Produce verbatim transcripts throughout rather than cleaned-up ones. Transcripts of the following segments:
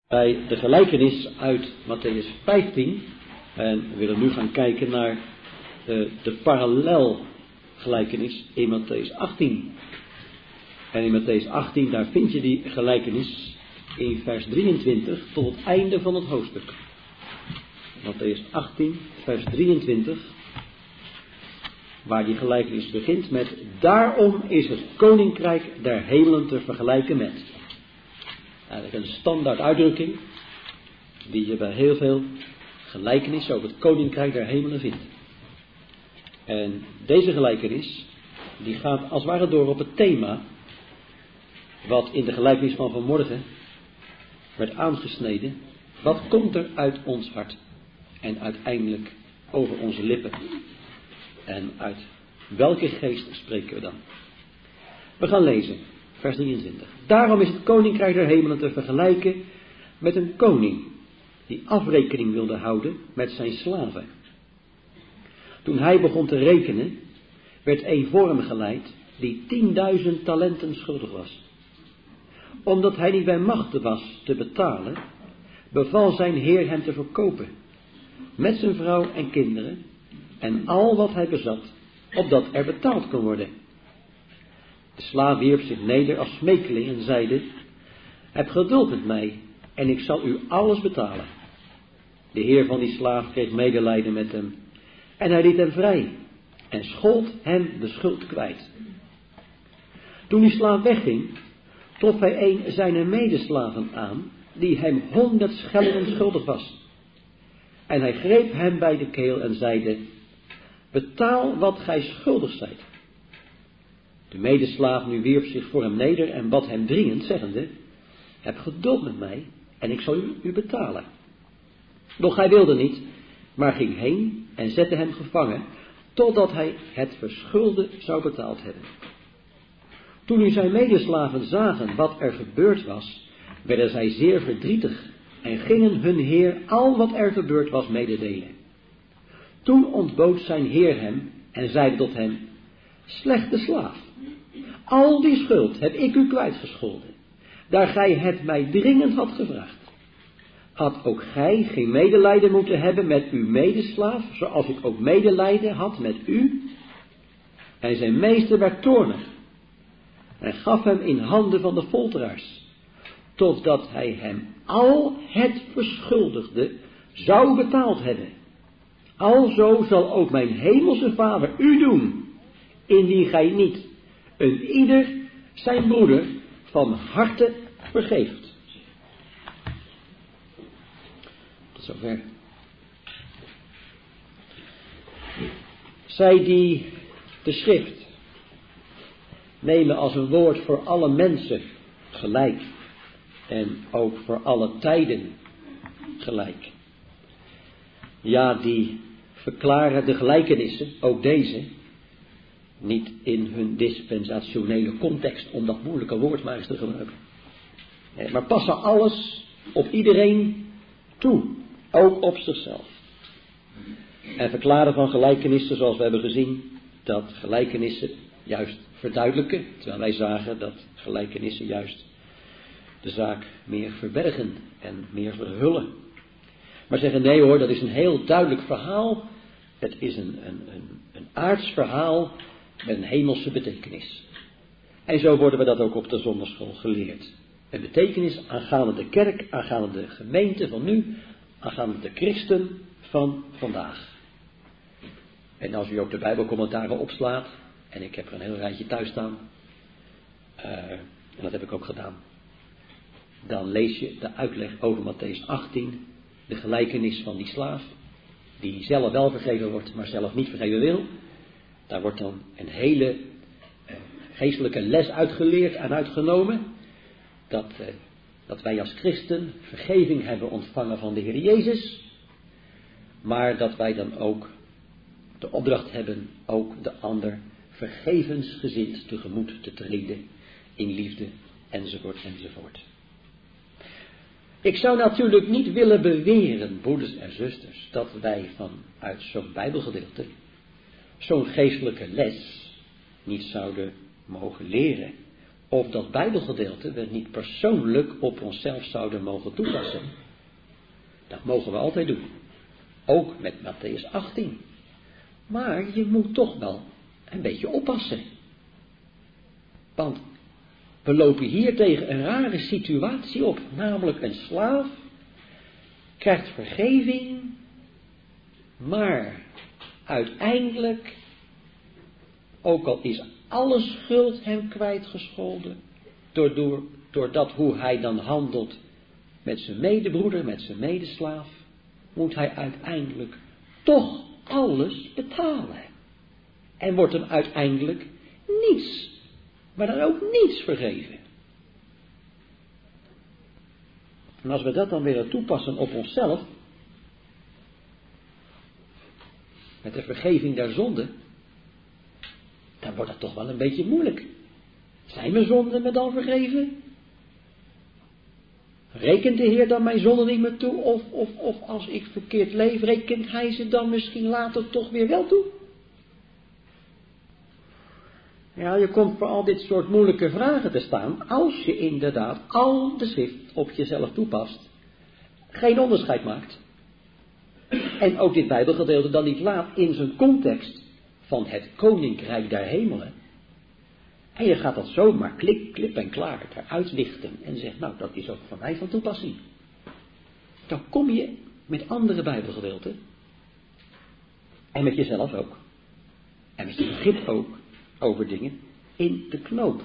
Bij de gelijkenis uit Mattheüs vijftien, en we willen nu gaan kijken naar de, de parallelgelijkenis in Mattheüs achttien. En in Mattheüs achttien, daar vind je die gelijkenis in vers drieëntwintig tot het einde van het hoofdstuk. Mattheüs achttien, vers drieëntwintig, waar die gelijkenis begint met: daarom is het koninkrijk der hemelen te vergelijken met. Eigenlijk een standaard uitdrukking die je bij heel veel gelijkenissen over het koninkrijk der hemelen vindt. En deze gelijkenis die gaat als het ware door op het thema wat in de gelijkenis van vanmorgen werd aangesneden. Wat komt er uit ons hart en uiteindelijk over onze lippen? En uit welke geest spreken we dan? We gaan lezen, vers drieëntwintig. Daarom is het koninkrijk der hemelen te vergelijken met een koning die afrekening wilde houden met zijn slaven. Toen hij begon te rekenen, werd een voor hem geleid die tienduizend talenten schuldig was. Omdat hij niet bij machte was te betalen, beval zijn heer hem te verkopen, met zijn vrouw en kinderen en al wat hij bezat, opdat er betaald kon worden. De slaaf wierp zich neder als smeekeling en zeide: heb geduld met mij en ik zal u alles betalen. De heer van die slaaf kreeg medelijden met hem en hij liet hem vrij en schold hem de schuld kwijt. Toen die slaaf wegging, trof hij een zijner medeslaven aan die hem honderd schellingen schuldig was. En hij greep hem bij de keel en zeide: betaal wat gij schuldig zijt. De medeslaaf nu wierp zich voor hem neder en bad hem dringend, zeggende: heb geduld met mij en ik zal u, u betalen. Doch hij wilde niet, maar ging heen en zette hem gevangen, totdat hij het verschulde zou betaald hebben. Toen nu zijn medeslaven zagen wat er gebeurd was, werden zij zeer verdrietig en gingen hun heer al wat er gebeurd was mededelen. Toen ontbood zijn heer hem en zeide tot hem: slechte slaaf, al die schuld heb ik u kwijtgescholden, daar gij het mij dringend had gevraagd. Had ook gij geen medelijden moeten hebben met uw medeslaaf, zoals ik ook medelijden had met u? En zijn meester werd toornig en gaf hem in handen van de folteraars, totdat hij hem al het verschuldigde zou betaald hebben. Alzo zal ook mijn hemelse Vader u doen, indien gij niet een ieder zijn broeder van harte vergeeft. Tot zover. Zij die de schrift nemen als een woord voor alle mensen gelijk en ook voor alle tijden gelijk. Ja, die verklaren de gelijkenissen, ook deze, niet in hun dispensationele context, om dat moeilijke woord maar eens te gebruiken. Nee, maar passen alles op iedereen toe, ook op zichzelf. En verklaren van gelijkenissen, zoals we hebben gezien, dat gelijkenissen juist verduidelijken, terwijl wij zagen dat gelijkenissen juist de zaak meer verbergen en meer verhullen. Maar zeggen: nee hoor, dat is een heel duidelijk verhaal. Het is een, een, een, een aards verhaal met een hemelse betekenis. En zo worden we dat ook op de zondagschool geleerd. Een betekenis aangaande de kerk, aangaande de gemeente van nu, aangaande de christen van vandaag. En als u ook de Bijbelcommentaren opslaat, en ik heb er een heel rijtje thuis staan, uh, en dat heb ik ook gedaan, dan lees je de uitleg over Mattheüs achttien, de gelijkenis van die slaaf, die zelf wel vergeven wordt, maar zelf niet vergeven wil. Daar wordt dan een hele uh, geestelijke les uitgeleerd en uitgenomen, dat, uh, dat wij als christen vergeving hebben ontvangen van de Heer Jezus, maar dat wij dan ook de opdracht hebben ook de ander vergevensgezind tegemoet te treden in liefde, enzovoort, enzovoort. Ik zou natuurlijk niet willen beweren, broeders en zusters, dat wij vanuit zo'n Bijbelgedeelte zo'n geestelijke les niet zouden mogen leren of dat Bijbelgedeelte we niet persoonlijk op onszelf zouden mogen toepassen. Dat mogen we altijd doen. Ook met Mattheüs achttien. Maar je moet toch wel een beetje oppassen. Want we lopen hier tegen een rare situatie op. Namelijk een slaaf krijgt vergeving, maar uiteindelijk, ook al is alle schuld hem kwijtgescholden, doordat door, door hoe hij dan handelt met zijn medebroeder, met zijn medeslaaf, moet hij uiteindelijk toch alles betalen. En wordt hem uiteindelijk niets, maar dan ook niets vergeven. En als we dat dan weer toepassen op onszelf, met de vergeving der zonden, dan wordt dat toch wel een beetje moeilijk. Zijn mijn zonden me dan vergeven? Rekent de Heer dan mijn zonden niet meer toe? Of, of, of als ik verkeerd leef, rekent Hij ze dan misschien later toch weer wel toe? Ja, je komt voor al dit soort moeilijke vragen te staan, als je inderdaad al de schrift op jezelf toepast, geen onderscheid maakt, en ook dit Bijbelgedeelte dan niet laat in zijn context van het koninkrijk der hemelen. En je gaat dat zomaar klik, klip en klaar eruit lichten en zegt, nou, dat is ook van mij van toepassing. Dan kom je met andere Bijbelgedeelten, en met jezelf ook, en met je begrip ook, over dingen, in de knoop.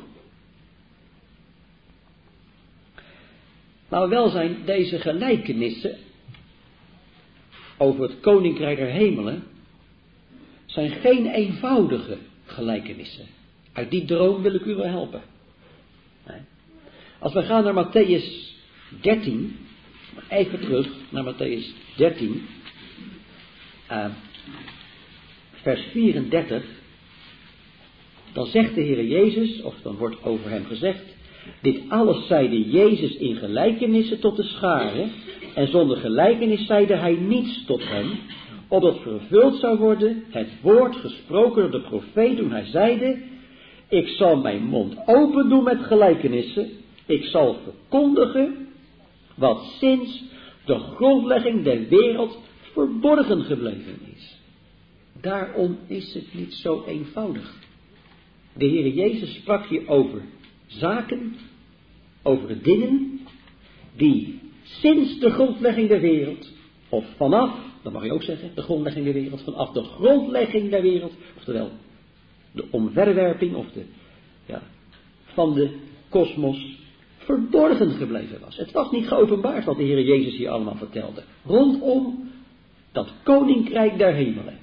Nou, wel zijn deze gelijkenissen over het koninkrijk der hemelen zijn geen eenvoudige gelijkenissen. Uit die droom wil ik u wel helpen. Nee. Als we gaan naar Mattheüs dertien, even terug naar Mattheüs dertien, uh, vers vierendertig, dan zegt de Heer Jezus, of dan wordt over hem gezegd, dit alles zeide Jezus in gelijkenissen tot de scharen, en zonder gelijkenis zeide hij niets tot hen, opdat vervuld zou worden het woord gesproken door de profeet toen hij zeide, ik zal mijn mond open doen met gelijkenissen, ik zal verkondigen wat sinds de grondlegging der wereld verborgen gebleven is. Daarom is het niet zo eenvoudig. De Heer Jezus sprak hier over zaken, over dingen, die sinds de grondlegging der wereld, of vanaf, dat mag je ook zeggen, de grondlegging der wereld, vanaf de grondlegging der wereld, oftewel de omverwerping of de, ja, van de kosmos, verborgen gebleven was. Het was niet geopenbaard wat de Heer Jezus hier allemaal vertelde. Rondom dat koninkrijk der hemelen.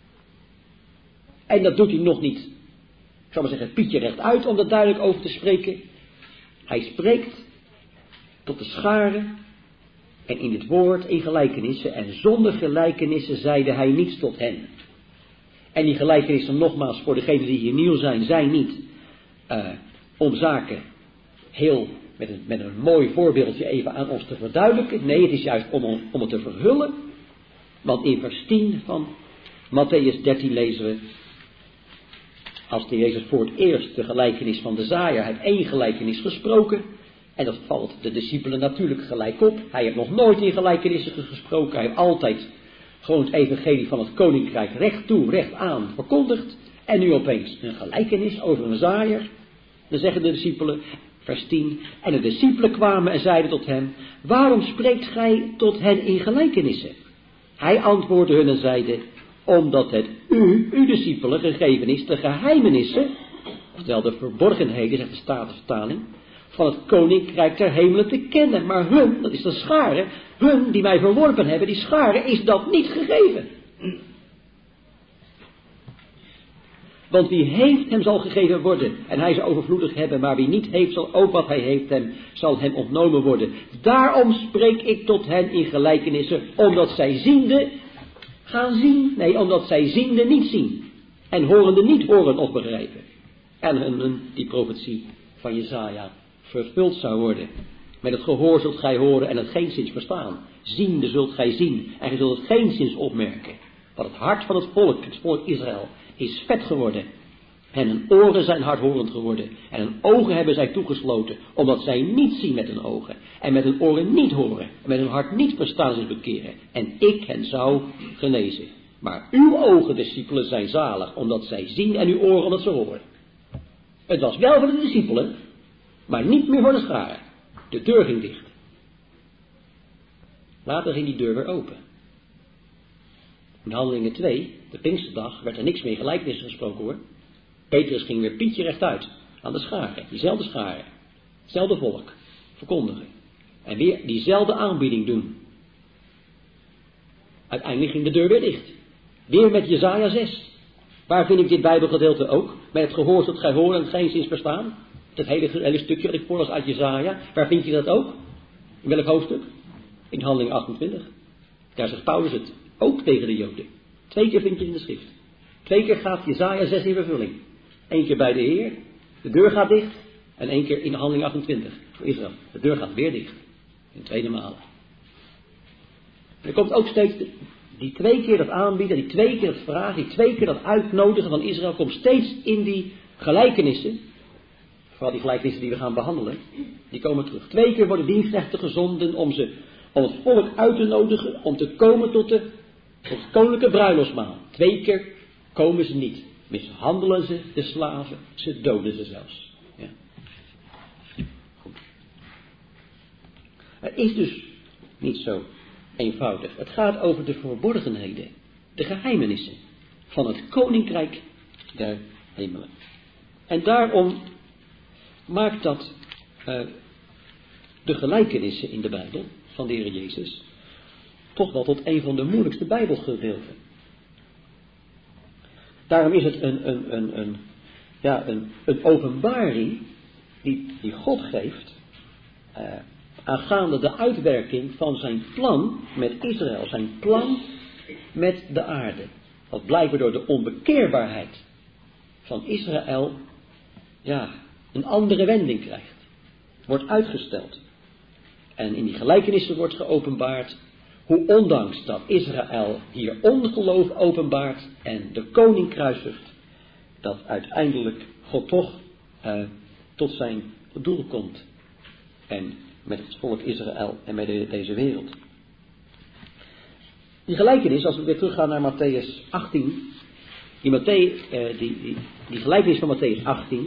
En dat doet hij nog niet, ik zal maar zeggen, Pietje recht uit om daar duidelijk over te spreken. Hij spreekt tot de scharen en in dit woord in gelijkenissen. En zonder gelijkenissen zeide hij niets tot hen. En die gelijkenissen, nogmaals, voor degenen die hier nieuw zijn, zijn niet uh, om zaken heel met een, met een mooi voorbeeldje even aan ons te verduidelijken. Nee, het is juist om, om het te verhullen. Want in vers tien van Mattheüs dertien lezen we, als de Jezus voor het eerst de gelijkenis van de zaaier, hij heeft één gelijkenis gesproken. En dat valt de discipelen natuurlijk gelijk op. Hij heeft nog nooit in gelijkenissen gesproken. Hij heeft altijd gewoon het evangelie van het koninkrijk recht toe, recht aan verkondigd. En nu opeens een gelijkenis over een zaaier. Dan zeggen de discipelen, vers tien. En de discipelen kwamen en zeiden tot hem, waarom spreekt gij tot hen in gelijkenissen? Hij antwoordde hun en zeide, omdat het u, uw discipelen, gegeven is de geheimenissen, oftewel de verborgenheden, zegt de Statenvertaling, van het koninkrijk der hemelen te kennen. Maar hun, dat is de schare, hun die mij verworpen hebben, die schare is dat niet gegeven. Want wie heeft hem zal gegeven worden en hij zal overvloedig hebben, maar wie niet heeft zal ook wat hij heeft hem, zal hem ontnomen worden. Daarom spreek ik tot hen in gelijkenissen, omdat zij ziende gaan zien, nee, omdat zij ziende niet zien en horende niet horen of begrijpen. En hun, die profetie van Jesaja vervuld zou worden. Met het gehoor zult gij horen en het geenszins verstaan. Ziende zult gij zien en gij zult het geenszins opmerken. Want het hart van het volk, het volk Israël, is vet geworden. En hun oren zijn hardhorend geworden. En hun ogen hebben zij toegesloten. Omdat zij niet zien met hun ogen. En met hun oren niet horen. En met hun hart niet verstaan zich bekeren. En ik hen zou genezen. Maar uw ogen, discipelen, zijn zalig. Omdat zij zien en uw oren omdat ze horen. Het was wel voor de discipelen. Maar niet meer voor de scharen. De deur ging dicht. Later ging die deur weer open. In Handelingen twee, de Pinksterdag, werd er niks meer gelijkenissen gesproken hoor. Petrus ging weer Pietje rechtuit aan de scharen, diezelfde scharen, hetzelfde volk, verkondigen. En weer diezelfde aanbieding doen. Uiteindelijk ging de deur weer dicht. Weer met Jesaja zes. Waar vind ik dit Bijbelgedeelte ook? Met het gehoor tot gij hoort en geen zins verstaan. Het hele, hele stukje dat ik voorlas uit Jesaja. Waar vind je dat ook? In welk hoofdstuk? In Handelingen achtentwintig. Daar zegt Paulus het. Ook tegen de Joden. Twee keer vind je het in de schrift. Twee keer gaat Jesaja zes in vervulling. Eén keer bij de Heer. De deur gaat dicht. En één keer in de Handelingen achtentwintig. Voor Israël. De deur gaat weer dicht. In tweede malen. Er komt ook steeds de, die twee keer dat aanbieden. Die twee keer dat vragen. Die twee keer dat uitnodigen van Israël. Komt steeds in die gelijkenissen. Vooral die gelijkenissen die we gaan behandelen. Die komen terug. Twee keer worden dienstknechten gezonden om ze... om het volk uit te nodigen, om te komen tot de, tot het koninklijke bruiloftsmaal. Twee keer komen ze niet. Mishandelen ze de slaven, ze doden ze zelfs. Ja. Goed. Het is dus niet zo eenvoudig. Het gaat over de verborgenheden, de geheimenissen van het koninkrijk der hemelen. En daarom maakt dat uh, de gelijkenissen in de Bijbel van de Heer Jezus toch wel tot een van de moeilijkste Bijbelgedeelten. Daarom is het een, een, een, een, ja, een, een openbaring die, die God geeft uh, aangaande de uitwerking van zijn plan met Israël, zijn plan met de aarde. Dat blijkbaar door de onbekeerbaarheid van Israël ja, een andere wending krijgt. Wordt uitgesteld. En in die gelijkenissen wordt geopenbaard hoe ondanks dat Israël hier ongeloof openbaart en de koning kruisigt, dat uiteindelijk God toch uh, tot zijn doel komt. En met het volk Israël en met de, deze wereld. Die gelijkenis, als we weer teruggaan naar Matthäus achttien. Die, Matthäus, uh, die, die, die gelijkenis van Matthäus achttien.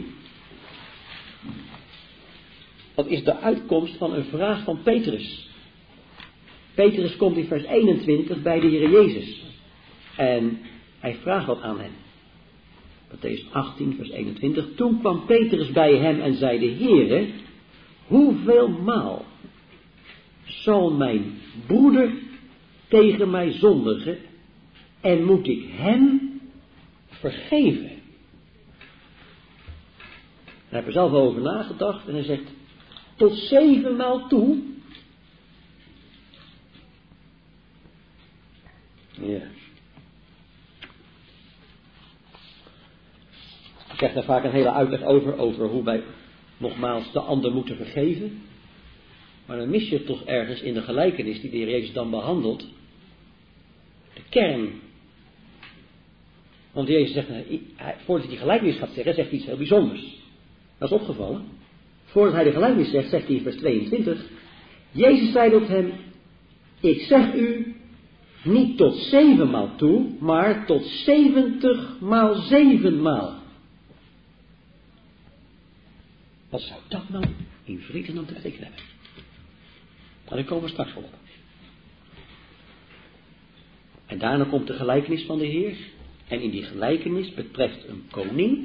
Dat is de uitkomst van een vraag van Petrus. Petrus komt in vers eenentwintig bij de Heer Jezus. En hij vraagt wat aan hem. Matthäus achttien, vers eenentwintig. Toen kwam Petrus bij hem en zeide: Heere, hoeveel maal zal mijn broeder tegen mij zondigen en moet ik hem vergeven? Hij heeft er zelf over nagedacht en hij zegt: tot zevenmaal toe. Ja. Ik krijg daar vaak een hele uitleg over, over hoe wij nogmaals de ander moeten vergeven. Maar dan mis je toch ergens in de gelijkenis die de Heer Jezus dan behandelt, de kern. Want Jezus zegt, voordat hij die gelijkenis gaat zeggen, zegt hij iets heel bijzonders. Dat is opgevallen. Voordat hij de gelijkenis zegt, zegt hij in vers tweeëntwintig. Jezus zei tot hem: ik zeg u niet tot zevenmaal toe, maar tot zeventigmaal zevenmaal. Wat zou dat nou in vredesnaam te betekenen hebben? Maar daar komen we straks wel op. En daarna komt de gelijkenis van de Heer. En in die gelijkenis betreft een koning.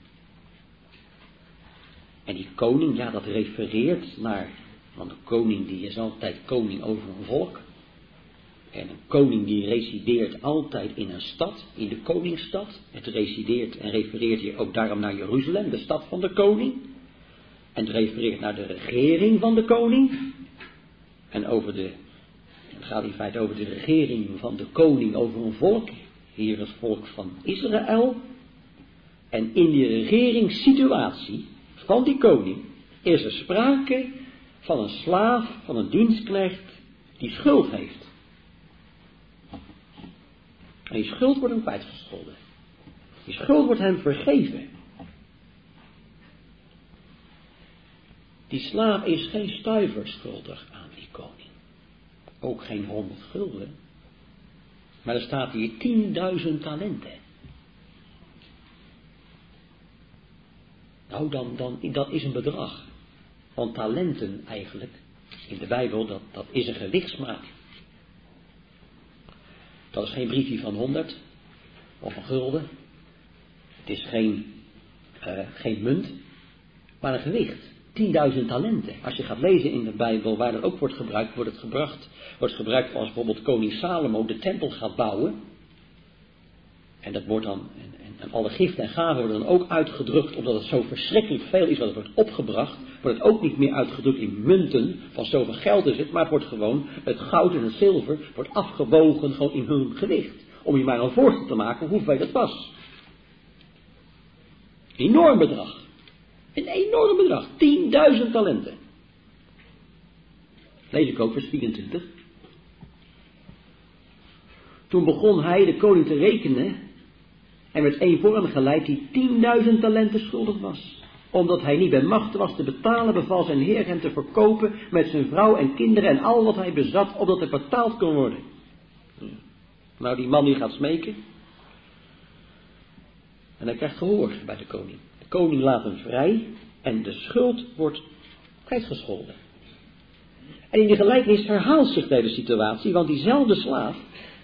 En die koning, ja, dat refereert naar, want een koning die is altijd koning over een volk. En een koning die resideert altijd in een stad, in de koningsstad. Het resideert en refereert hier ook daarom naar Jeruzalem, de stad van de koning. En het refereert naar de regering van de koning. En over de, het gaat in feite over de regering van de koning over een volk. Hier het volk van Israël. En in die regeringssituatie van die koning is er sprake van een slaaf, van een dienstknecht die schuld heeft. En die schuld wordt hem kwijtgescholden. Die schuld wordt hem vergeven. Die slaaf is geen stuiver schuldig aan die koning. Ook geen honderd gulden. Maar er staat hier tienduizend talenten. Nou, dan, dan, dat is een bedrag. Want talenten eigenlijk, in de Bijbel, dat, dat is een gewichtsmaat. Dat is geen briefje van honderd, of een gulden. Het is geen, uh, geen munt, maar een gewicht. tienduizend talenten. Als je gaat lezen in de Bijbel waar dat ook wordt gebruikt, wordt het gebracht, wordt gebruikt als bijvoorbeeld koning Salomo de tempel gaat bouwen. En dat wordt dan, en, en, en alle giften en gaven worden dan ook uitgedrukt, omdat het zo verschrikkelijk veel is wat er wordt opgebracht, wordt het ook niet meer uitgedrukt in munten, van zoveel geld is het, maar het wordt gewoon, het goud en het zilver wordt afgewogen gewoon in hun gewicht. Om je maar een voorstel te maken hoeveel dat was. Enorm bedrag. Een enorm bedrag. tienduizend talenten. Lees ik ook vers vierentwintig. Toen begon hij de koning te rekenen en werd één voor hem geleid die tienduizend talenten schuldig was. Omdat hij niet bij macht was te betalen, beval zijn heer hem te verkopen met zijn vrouw en kinderen en al wat hij bezat, opdat er betaald kon worden. Nou, die man die gaat smeken. En hij krijgt gehoor bij de koning. De koning laat hem vrij en de schuld wordt kwijtgescholden. En in die gelijkenis herhaalt zich deze situatie, want diezelfde slaaf,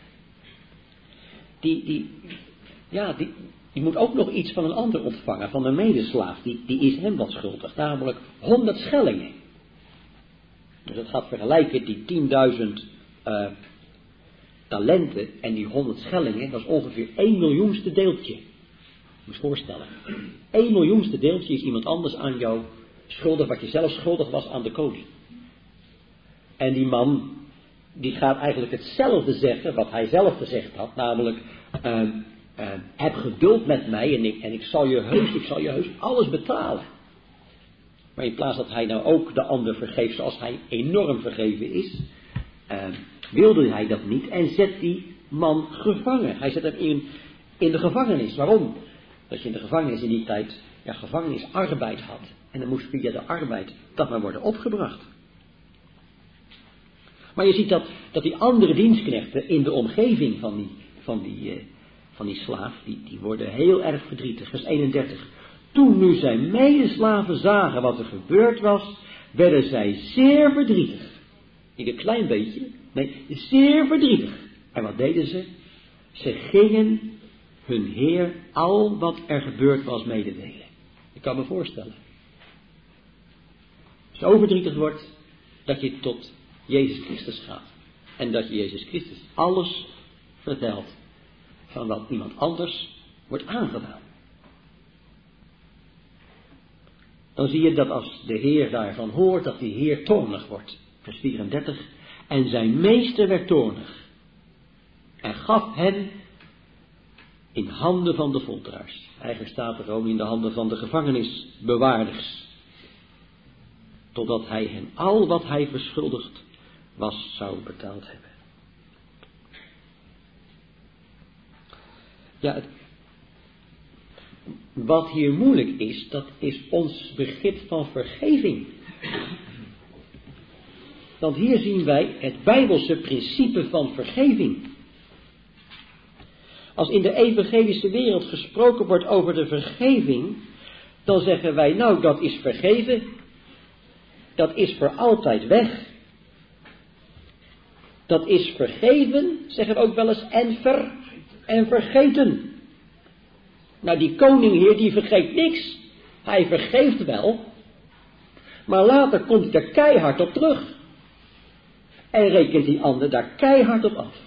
die, die, ja, die, die moet ook nog iets van een ander ontvangen, van een medeslaaf. Die, die is hem wat schuldig, namelijk honderd schellingen. Dus dat gaat vergelijken, die tienduizend uh, talenten en die honderd schellingen, dat is ongeveer één miljoenste deeltje. Moet je voorstellen. één miljoenste deeltje is iemand anders aan jou schuldig, wat je zelf schuldig was aan de koning. En die man, die gaat eigenlijk hetzelfde zeggen wat hij zelf gezegd had, namelijk, uh, uh, heb geduld met mij en ik, en ik zal je heus, ik zal je heus alles betalen. Maar in plaats dat hij nou ook de ander vergeeft zoals hij enorm vergeven is, uh, wilde hij dat niet en zet die man gevangen. Hij zet hem in, in de gevangenis. Waarom? Dat je in de gevangenis in die tijd, ja, gevangenisarbeid had. En dan moest via de arbeid dat maar worden opgebracht. Maar je ziet dat, dat die andere dienstknechten in de omgeving van die, van die, uh, van die slaaf, die, die worden heel erg verdrietig. Vers eenendertig. Toen nu zijn medeslaven zagen wat er gebeurd was, werden zij zeer verdrietig. Niet een klein beetje, nee, zeer verdrietig. En wat deden ze? Ze gingen hun heer al wat er gebeurd was mededelen. Ik kan me voorstellen. Zo verdrietig wordt dat je tot Jezus Christus gaat. En dat je Jezus Christus alles vertelt van wat iemand anders wordt aangedaan. Dan zie je dat als de Heer daarvan hoort, dat die Heer toornig wordt. Vers vierendertig. En zijn meester werd toornig. En gaf hen in handen van de folteraars. Eigenlijk staat er ook in de handen van de gevangenisbewaarders. Totdat hij hen al wat hij verschuldigd was, zou betaald hebben. Ja, het, wat hier moeilijk is, dat is ons begrip van vergeving. Want hier zien wij het Bijbelse principe van vergeving. Als in de evangelische wereld gesproken wordt over de vergeving, dan zeggen wij, nou, dat is vergeven. Dat is voor altijd weg. Dat is vergeven, zeggen we ook wel eens, en, ver, en vergeten. Nou, die koning hier, die vergeet niks. Hij vergeeft wel, maar later komt hij er keihard op terug. En rekent die ander daar keihard op af.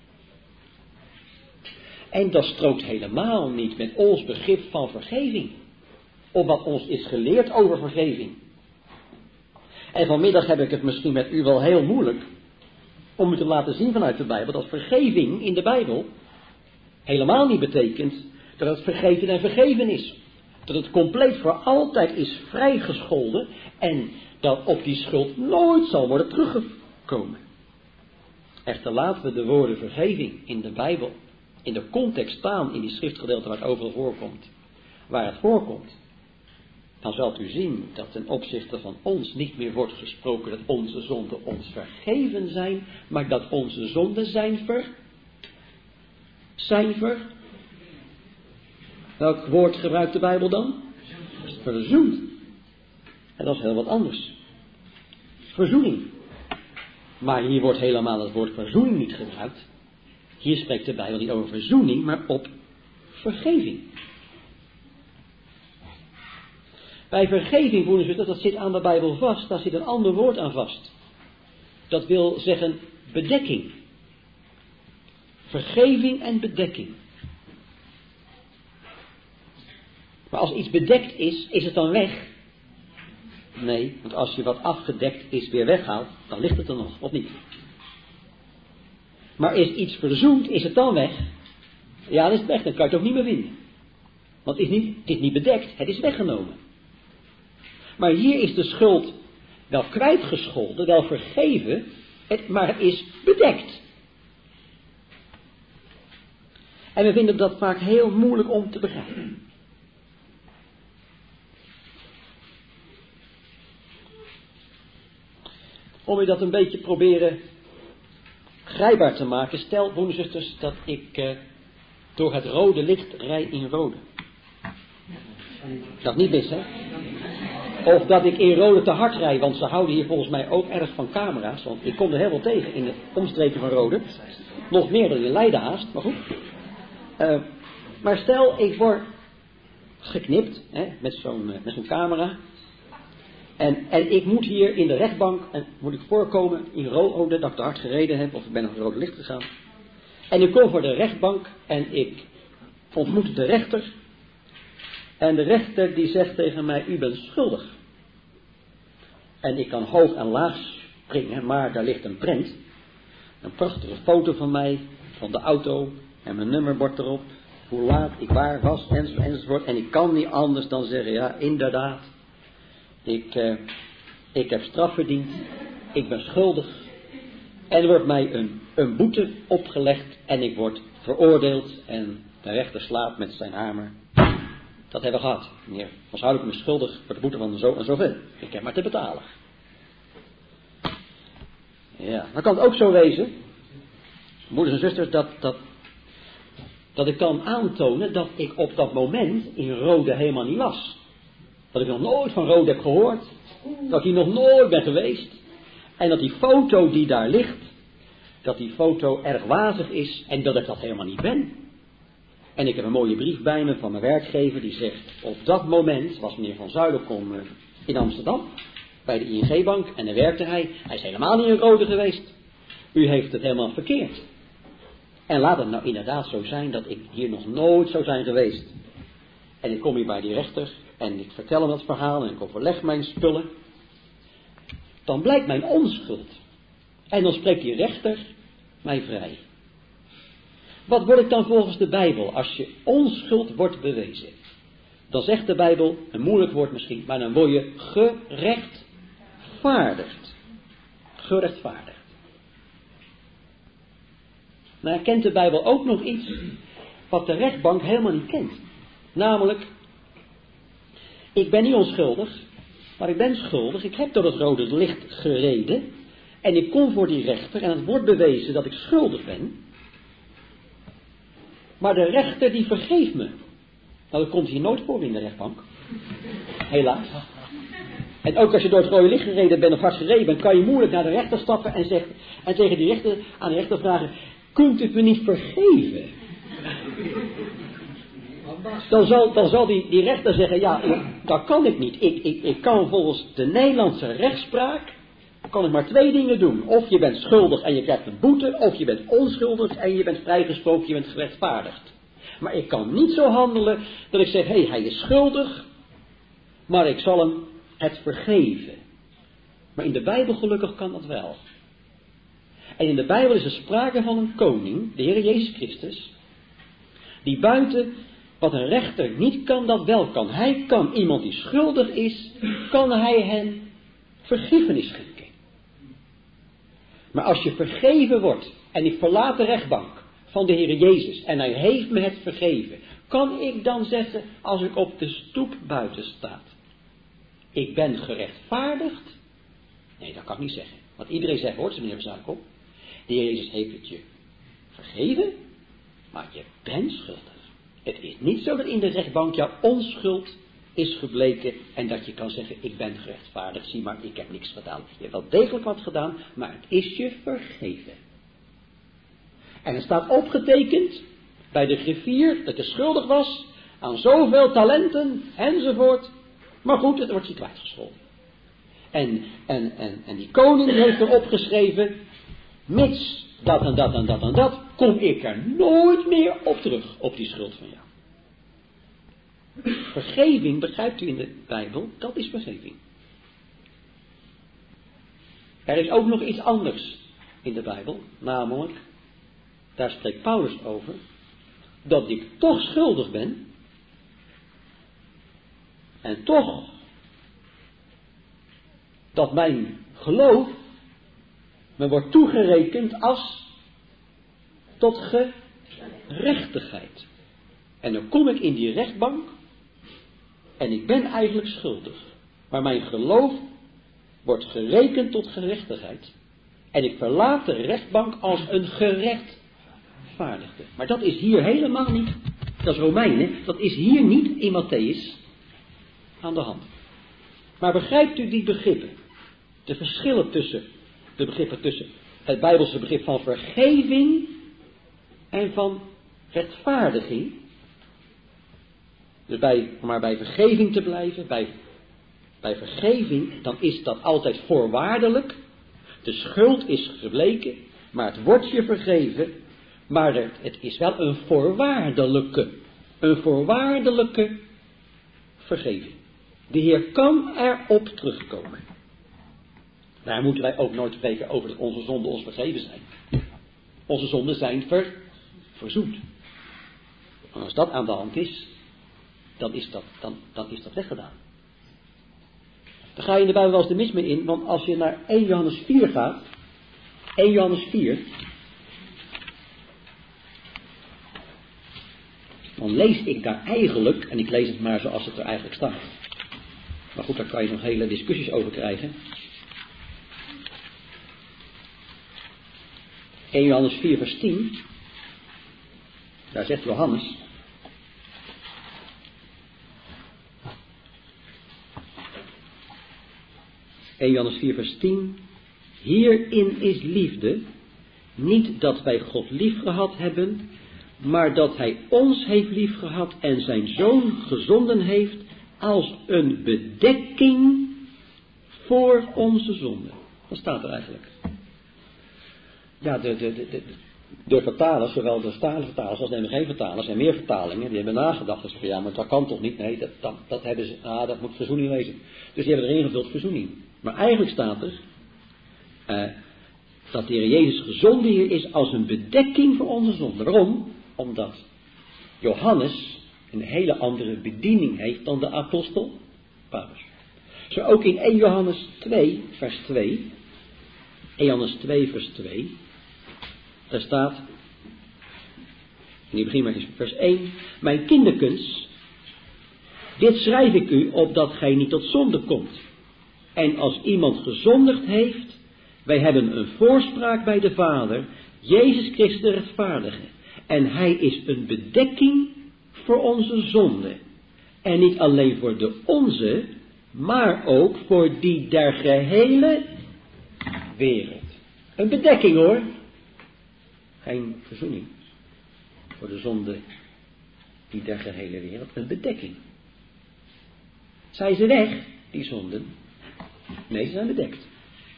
En dat strookt helemaal niet met ons begrip van vergeving. Of wat ons is geleerd over vergeving. En vanmiddag heb ik het misschien met u wel heel moeilijk om u te laten zien vanuit de Bijbel dat vergeving in de Bijbel helemaal niet betekent dat het vergeten en vergeven is. Dat het compleet voor altijd is vrijgescholden en dat op die schuld nooit zal worden teruggekomen. Echter laten we de woorden vergeving in de Bijbel in de context staan in die schriftgedeelte waar het overal voorkomt. Waar het voorkomt. dan zult u zien dat ten opzichte van ons niet meer wordt gesproken dat onze zonden ons vergeven zijn, maar dat onze zonden zijn ver... zijn ver... Welk woord gebruikt de Bijbel dan? Verzoend. En dat is heel wat anders. Verzoening. Maar hier wordt helemaal het woord verzoening niet gebruikt. Hier spreekt de Bijbel niet over verzoening, maar op vergeving. Bij vergeving, broeders en zusters, dat zit aan de Bijbel vast, daar zit een ander woord aan vast. Dat wil zeggen bedekking. Vergeving en bedekking. Maar als iets bedekt is, is het dan weg? Nee, want als je wat afgedekt is weer weghaalt, dan ligt het er nog, of niet? Maar is iets verzoend, is het dan weg? Ja, dan is het weg, dan kan je het ook niet meer vinden. Want het is niet, het is niet bedekt, het is weggenomen. Maar hier is de schuld wel kwijtgescholden, wel vergeven, het, maar het is bedekt. En we vinden dat vaak heel moeilijk om te begrijpen. Om je dat een beetje proberen grijpbaar te maken, stel, broeders en zusters, dat ik uh, door het rode licht rij in rode. Dat niet mis, hè? Of dat ik in rode te hard rij, want ze houden hier volgens mij ook erg van camera's, want ik kom er heel veel tegen in de omstreken van rode. Nog meer dan in Leiden haast, maar goed. Uh, maar stel, ik word geknipt, hè, met zo'n uh, met zo'n camera. En, en ik moet hier in de rechtbank, en moet ik voorkomen in rode, dat ik te hard gereden heb, of ik ben naar het rode licht gegaan. En ik kom voor de rechtbank en ik ontmoet de rechter. En de rechter die zegt tegen mij, u bent schuldig. En ik kan hoog en laag springen, maar daar ligt een prent. Een prachtige foto van mij, van de auto, en mijn nummerbord erop. Hoe laat ik waar was, enzovoort, enzovoort. En ik kan niet anders dan zeggen, ja, inderdaad. Ik, uh, ik heb straf verdiend, ik ben schuldig en er wordt mij een, een boete opgelegd en ik word veroordeeld en de rechter slaat met zijn hamer. Dat hebben we gehad, meneer. Als houd ik me schuldig voor de boete van zo en zoveel. Ik heb maar te betalen. Ja, dan kan het ook zo wezen, moeders en zusters, dat, dat, dat ik kan aantonen dat ik op dat moment in rode helemaal niet was. Dat ik nog nooit van rode heb gehoord. Dat ik hier nog nooit ben geweest. En dat die foto die daar ligt. Dat die foto erg wazig is. En dat ik dat helemaal niet ben. En ik heb een mooie brief bij me van mijn werkgever. Die zegt, op dat moment was meneer Van Zuilenkom in Amsterdam. Bij de I N G-bank. En daar werkte hij. Hij is helemaal niet in rode geweest. U heeft het helemaal verkeerd. En laat het nou inderdaad zo zijn dat ik hier nog nooit zou zijn geweest. En ik kom hier bij die rechter. En ik vertel hem dat verhaal en ik overleg mijn spullen. Dan blijkt mijn onschuld. En dan spreekt die rechter mij vrij. Wat word ik dan volgens de Bijbel als je onschuld wordt bewezen? Dan zegt de Bijbel, een moeilijk woord misschien, maar dan word je gerechtvaardigd. Gerechtvaardigd. Maar kent de Bijbel ook nog iets wat de rechtbank helemaal niet kent. Namelijk, ik ben niet onschuldig, maar ik ben schuldig. Ik heb door het rode licht gereden. En ik kom voor die rechter en het wordt bewezen dat ik schuldig ben. Maar de rechter die vergeeft me. Nou, dat komt hier nooit voor in de rechtbank. Helaas. En ook als je door het rode licht gereden bent of hard gereden bent, kan je moeilijk naar de rechter stappen en, zegt, en tegen die rechter, aan de rechter vragen, kunt u me niet vergeven? Dan zal, dan zal die, die rechter zeggen, ja, ik, dat kan ik niet. Ik, ik, ik kan volgens de Nederlandse rechtspraak, kan ik maar twee dingen doen. Of je bent schuldig en je krijgt een boete, of je bent onschuldig en je bent vrijgesproken, je bent gerechtvaardigd. Maar ik kan niet zo handelen dat ik zeg, hé, hey, hij is schuldig, maar ik zal hem het vergeven. Maar in de Bijbel gelukkig kan dat wel. En in de Bijbel is er sprake van een koning, de Heer Jezus Christus, die buiten wat een rechter niet kan, dat wel kan. Hij kan iemand die schuldig is, kan hij hen vergiffenis schenken. Maar als je vergeven wordt en ik verlaat de rechtbank van de Heer Jezus en hij heeft me het vergeven, kan ik dan zeggen als ik op de stoep buiten sta, ik ben gerechtvaardigd. Nee, dat kan ik niet zeggen. Want iedereen zegt, hoort ze meneer Verzakel, de Heer Jezus heeft het je vergeven, maar je bent schuldig. Het is niet zo dat in de rechtbank jouw onschuld is gebleken en dat je kan zeggen, ik ben gerechtvaardigd, zie maar, ik heb niks gedaan. Je hebt wel degelijk wat gedaan, maar het is je vergeven. En het staat opgetekend bij de griffier dat je schuldig was aan zoveel talenten enzovoort. Maar goed, het wordt je kwijtgescholden. En, en, en, en die koning heeft erop geschreven, mits dat en dat en dat en dat, kom ik er nooit meer op terug, op die schuld van jou. Vergeving, begrijpt u in de Bijbel, dat is vergeving. Er is ook nog iets anders in de Bijbel, namelijk, daar spreekt Paulus over, dat ik toch schuldig ben, en toch, dat mijn geloof me wordt toegerekend als tot gerechtigheid. En dan kom ik in die rechtbank en ik ben eigenlijk schuldig. Maar mijn geloof wordt gerekend tot gerechtigheid. En ik verlaat de rechtbank als een gerechtvaardigde. Maar dat is hier helemaal niet, dat is Romeinen, dat is hier niet in Matthäus aan de hand. Maar begrijpt u die begrippen? De verschillen tussen, de begrippen tussen het Bijbelse begrip van vergeving en van rechtvaardiging. Dus bij, om maar bij vergeving te blijven, bij, bij vergeving, dan is dat altijd voorwaardelijk. De schuld is gebleken, maar het wordt je vergeven, maar het is wel een voorwaardelijke, een voorwaardelijke vergeving. De Heer kan erop terugkomen. Daar moeten wij ook nooit spreken over dat onze zonden ons vergeven zijn. Onze zonden zijn ver, verzoend. En als dat aan de hand is, dan is dat, dan, dan is dat weggedaan. Dan ga je in de Bijbel wel eens de mis mee in, want als je naar eerste Johannes vier gaat, eerste Johannes vier, dan lees ik daar eigenlijk, en ik lees het maar zoals het er eigenlijk staat. Maar goed, daar kan je nog hele discussies over krijgen. eerste Johannes vier vers tien, daar zegt Johannes, eerste Johannes vier vers tien, hierin is liefde, niet dat wij God lief gehad hebben, maar dat hij ons heeft lief gehad en zijn zoon gezonden heeft als een bedekking voor onze zonde. Dat staat er eigenlijk. Ja, de, de, de, de, de vertalers, zowel de Statenvertalers als de M G-vertalers en meer vertalingen, die hebben nagedacht. Dus van ja, maar dat kan toch niet? Nee, dat, dat, dat hebben ze, ah, dat moet verzoening wezen. Dus die hebben erin gevuld verzoening. Maar eigenlijk staat er, uh, dat de Heer Jezus gezonden hier is als een bedekking voor onze zonde. Waarom? Omdat Johannes een hele andere bediening heeft dan de apostel Paulus. Zo ook in eerste Johannes twee, vers twee. eerste Johannes twee, vers twee. Daar staat, en ik begin maar eens vers één. Mijn kinderkens, dit schrijf ik u opdat gij niet tot zonde komt. En als iemand gezondigd heeft, wij hebben een voorspraak bij de Vader, Jezus Christus de rechtvaardige. En hij is een bedekking voor onze zonde. En niet alleen voor de onze, maar ook voor die der gehele wereld. Een bedekking hoor. Geen verzoening. Voor de zonde die der gehele wereld. Een bedekking. Zijn ze weg, die zonden? Nee, ze zijn bedekt.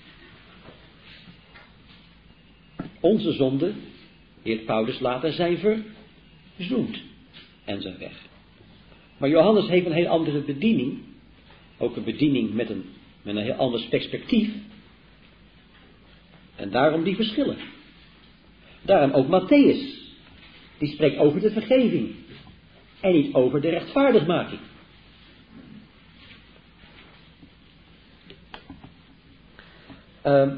Onze zonden, heer Paulus later, zijn verzoend. En zijn weg. Maar Johannes heeft een heel andere bediening. Ook een bediening met een, met een heel anders perspectief. En daarom die verschillen. Daarom ook Matthäus. Die spreekt over de vergeving. En niet over de rechtvaardigmaking. Uh,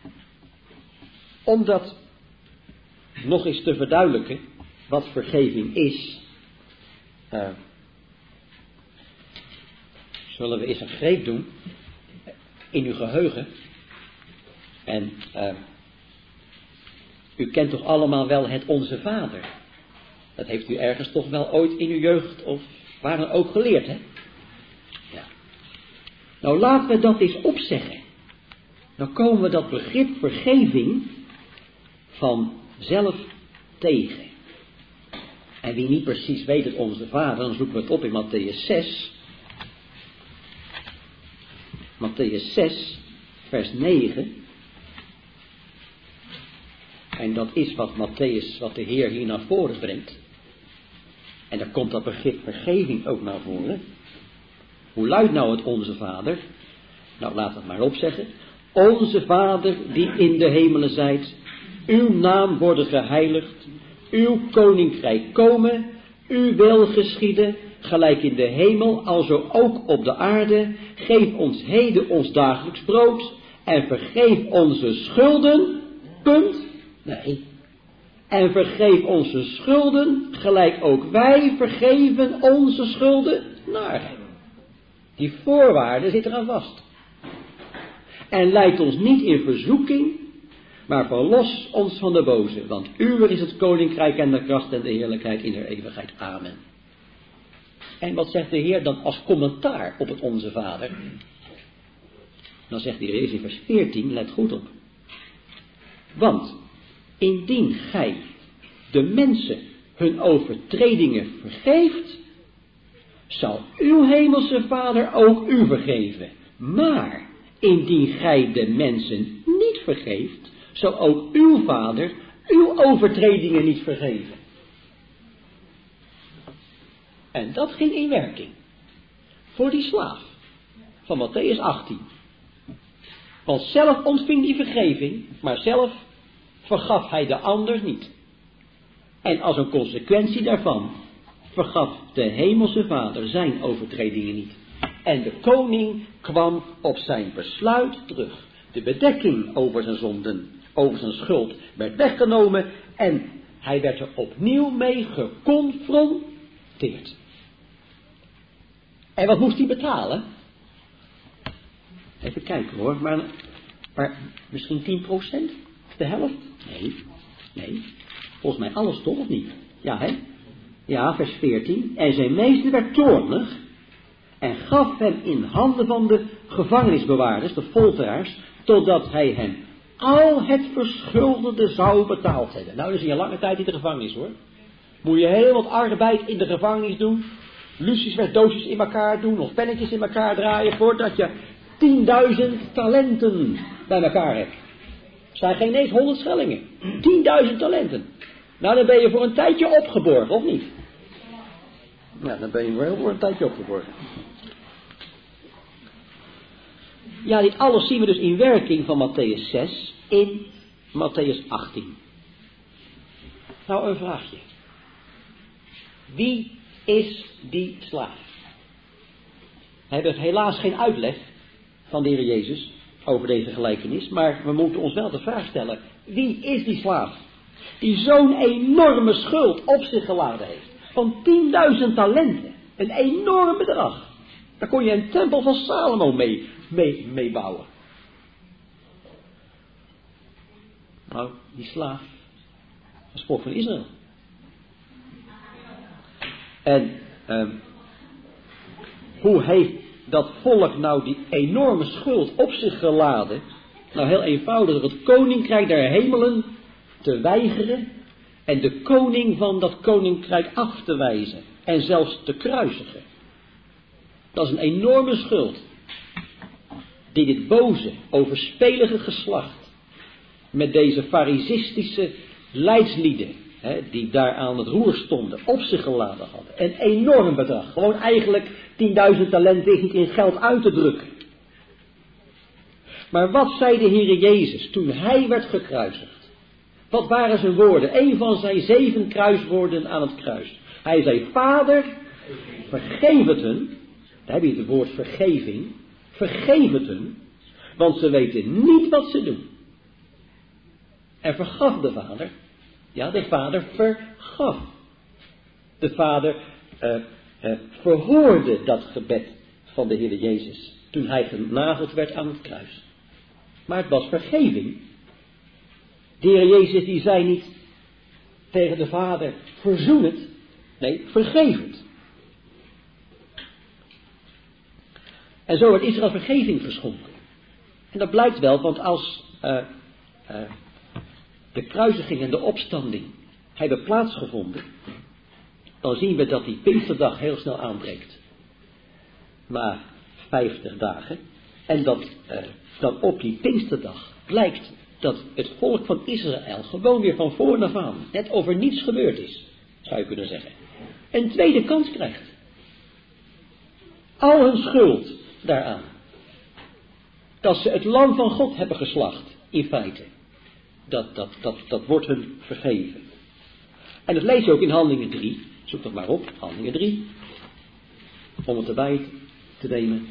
om dat nog eens te verduidelijken. Wat vergeving is. Uh, zullen we eens een greep doen in uw geheugen. En uh, u kent toch allemaal wel het Onze Vader. Dat heeft u ergens toch wel ooit in uw jeugd of waar dan ook geleerd, hè? Ja. Nou, laten we dat eens opzeggen. Dan komen we dat begrip vergeving vanzelf tegen. En wie niet precies weet het Onze Vader, dan zoeken we het op in Mattheüs zes. Mattheüs zes, vers negen. En dat is wat Matthäus, wat de Heer hier naar voren brengt. En daar komt dat begrip vergeving ook naar voren. Hoe luidt nou het Onze Vader? Nou, laten we het maar opzeggen. Onze Vader die in de hemelen zijt, uw naam worden geheiligd, uw koninkrijk komen, uw wil geschieden, gelijk in de hemel, alzo ook op de aarde. Geef ons heden ons dagelijks brood en vergeef onze schulden. Punt. Nee. En vergeef onze schulden, gelijk ook wij vergeven onze schuldenaren. Die voorwaarde zit eraan vast. En leidt ons niet in verzoeking, maar verlos ons van de boze. Want uwer is het koninkrijk en de kracht en de heerlijkheid in der eeuwigheid. Amen. En wat zegt de Heer dan als commentaar op het Onze Vader? Dan zegt de Heer in vers veertien, let goed op. Want indien gij de mensen hun overtredingen vergeeft, zal uw hemelse Vader ook u vergeven. Maar indien gij de mensen niet vergeeft, zal ook uw Vader uw overtredingen niet vergeven. En dat ging in werking voor die slaaf van Matthäus achttien. Want zelf ontving die vergeving, maar zelf vergaf hij de ander niet. En als een consequentie daarvan vergaf de hemelse Vader zijn overtredingen niet. En de koning kwam op zijn besluit terug. De bedekking over zijn zonden, over zijn schuld werd weggenomen en hij werd er opnieuw mee geconfronteerd. En wat moest hij betalen? Even kijken hoor, maar, maar misschien tien procent? De helft? Nee, nee. Volgens mij alles toch of niet? Ja, hè? Ja, vers veertien. En zijn meester werd toornig en gaf hem in handen van de gevangenisbewaarders, de folteraars, totdat hij hem al het verschuldigde zou betaald hebben. Nou, dat is een lange tijd in de gevangenis hoor. Moet je heel wat arbeid in de gevangenis doen. Lucifer doosjes in elkaar doen of pennetjes in elkaar draaien voordat je tienduizend talenten bij elkaar hebt. Er zijn geen eens honderd schellingen. tienduizend talenten. Nou, dan ben je voor een tijdje opgeborgen, of niet? Nou, dan ben je wel voor een tijdje opgeborgen. Ja, dit alles zien we dus in werking van Matthäus zes in Matthäus achttien. Nou, een vraagje. Wie is die slaaf? We hebben helaas geen uitleg van de Heer Jezus over deze gelijkenis, maar we moeten ons wel de vraag stellen, wie is die slaaf? Die zo'n enorme schuld op zich geladen heeft. Van tienduizend talenten. Een enorm bedrag. Daar kon je een tempel van Salomo mee, mee, mee bouwen. Nou, die slaaf. Dat is volk van Israël. En uh, hoe heeft dat volk nou die enorme schuld op zich geladen? Nou, heel eenvoudig. Het koninkrijk der hemelen te weigeren en de koning van dat koninkrijk af te wijzen en zelfs te kruisigen. Dat is een enorme schuld die dit boze, overspelige geslacht met deze farisistische leidslieden, hè, die daar aan het roer stonden, op zich geladen hadden. Een enorm bedrag. Gewoon eigenlijk tienduizend talenten is niet in geld uit te drukken. Maar wat zei de Heere Jezus toen hij werd gekruisigd? Wat waren zijn woorden? Een van zijn zeven kruiswoorden aan het kruis. Hij zei, Vader, vergeef het hun. Daar heb je het woord vergeving. Vergeef het hun, want ze weten niet wat ze doen. En vergaf de vader. Ja, de vader vergaf. De vader uh, uh, verhoorde dat gebed van de Heer Jezus toen hij genageld werd aan het kruis. Maar het was vergeving. De Heer Jezus die zei niet tegen de Vader, verzoen het. Nee, vergeef het. En zo werd Israël vergeving geschonken. En dat blijkt wel, want als uh, uh, de kruisiging en de opstanding hebben plaatsgevonden, dan zien we dat die Pinksterdag heel snel aanbreekt. Na vijftig dagen. En dat uh, dan op die Pinksterdag blijkt dat het volk van Israël gewoon weer van voor af aan, net of er niets gebeurd is, zou je kunnen zeggen, een tweede kans krijgt. Al hun schuld daaraan. Dat ze het lam van God hebben geslacht, in feite. Dat, dat, dat, dat wordt hun vergeven. En dat lees je ook in Handelingen drie. Zoek toch maar op, Handelingen drie. Om het erbij te nemen.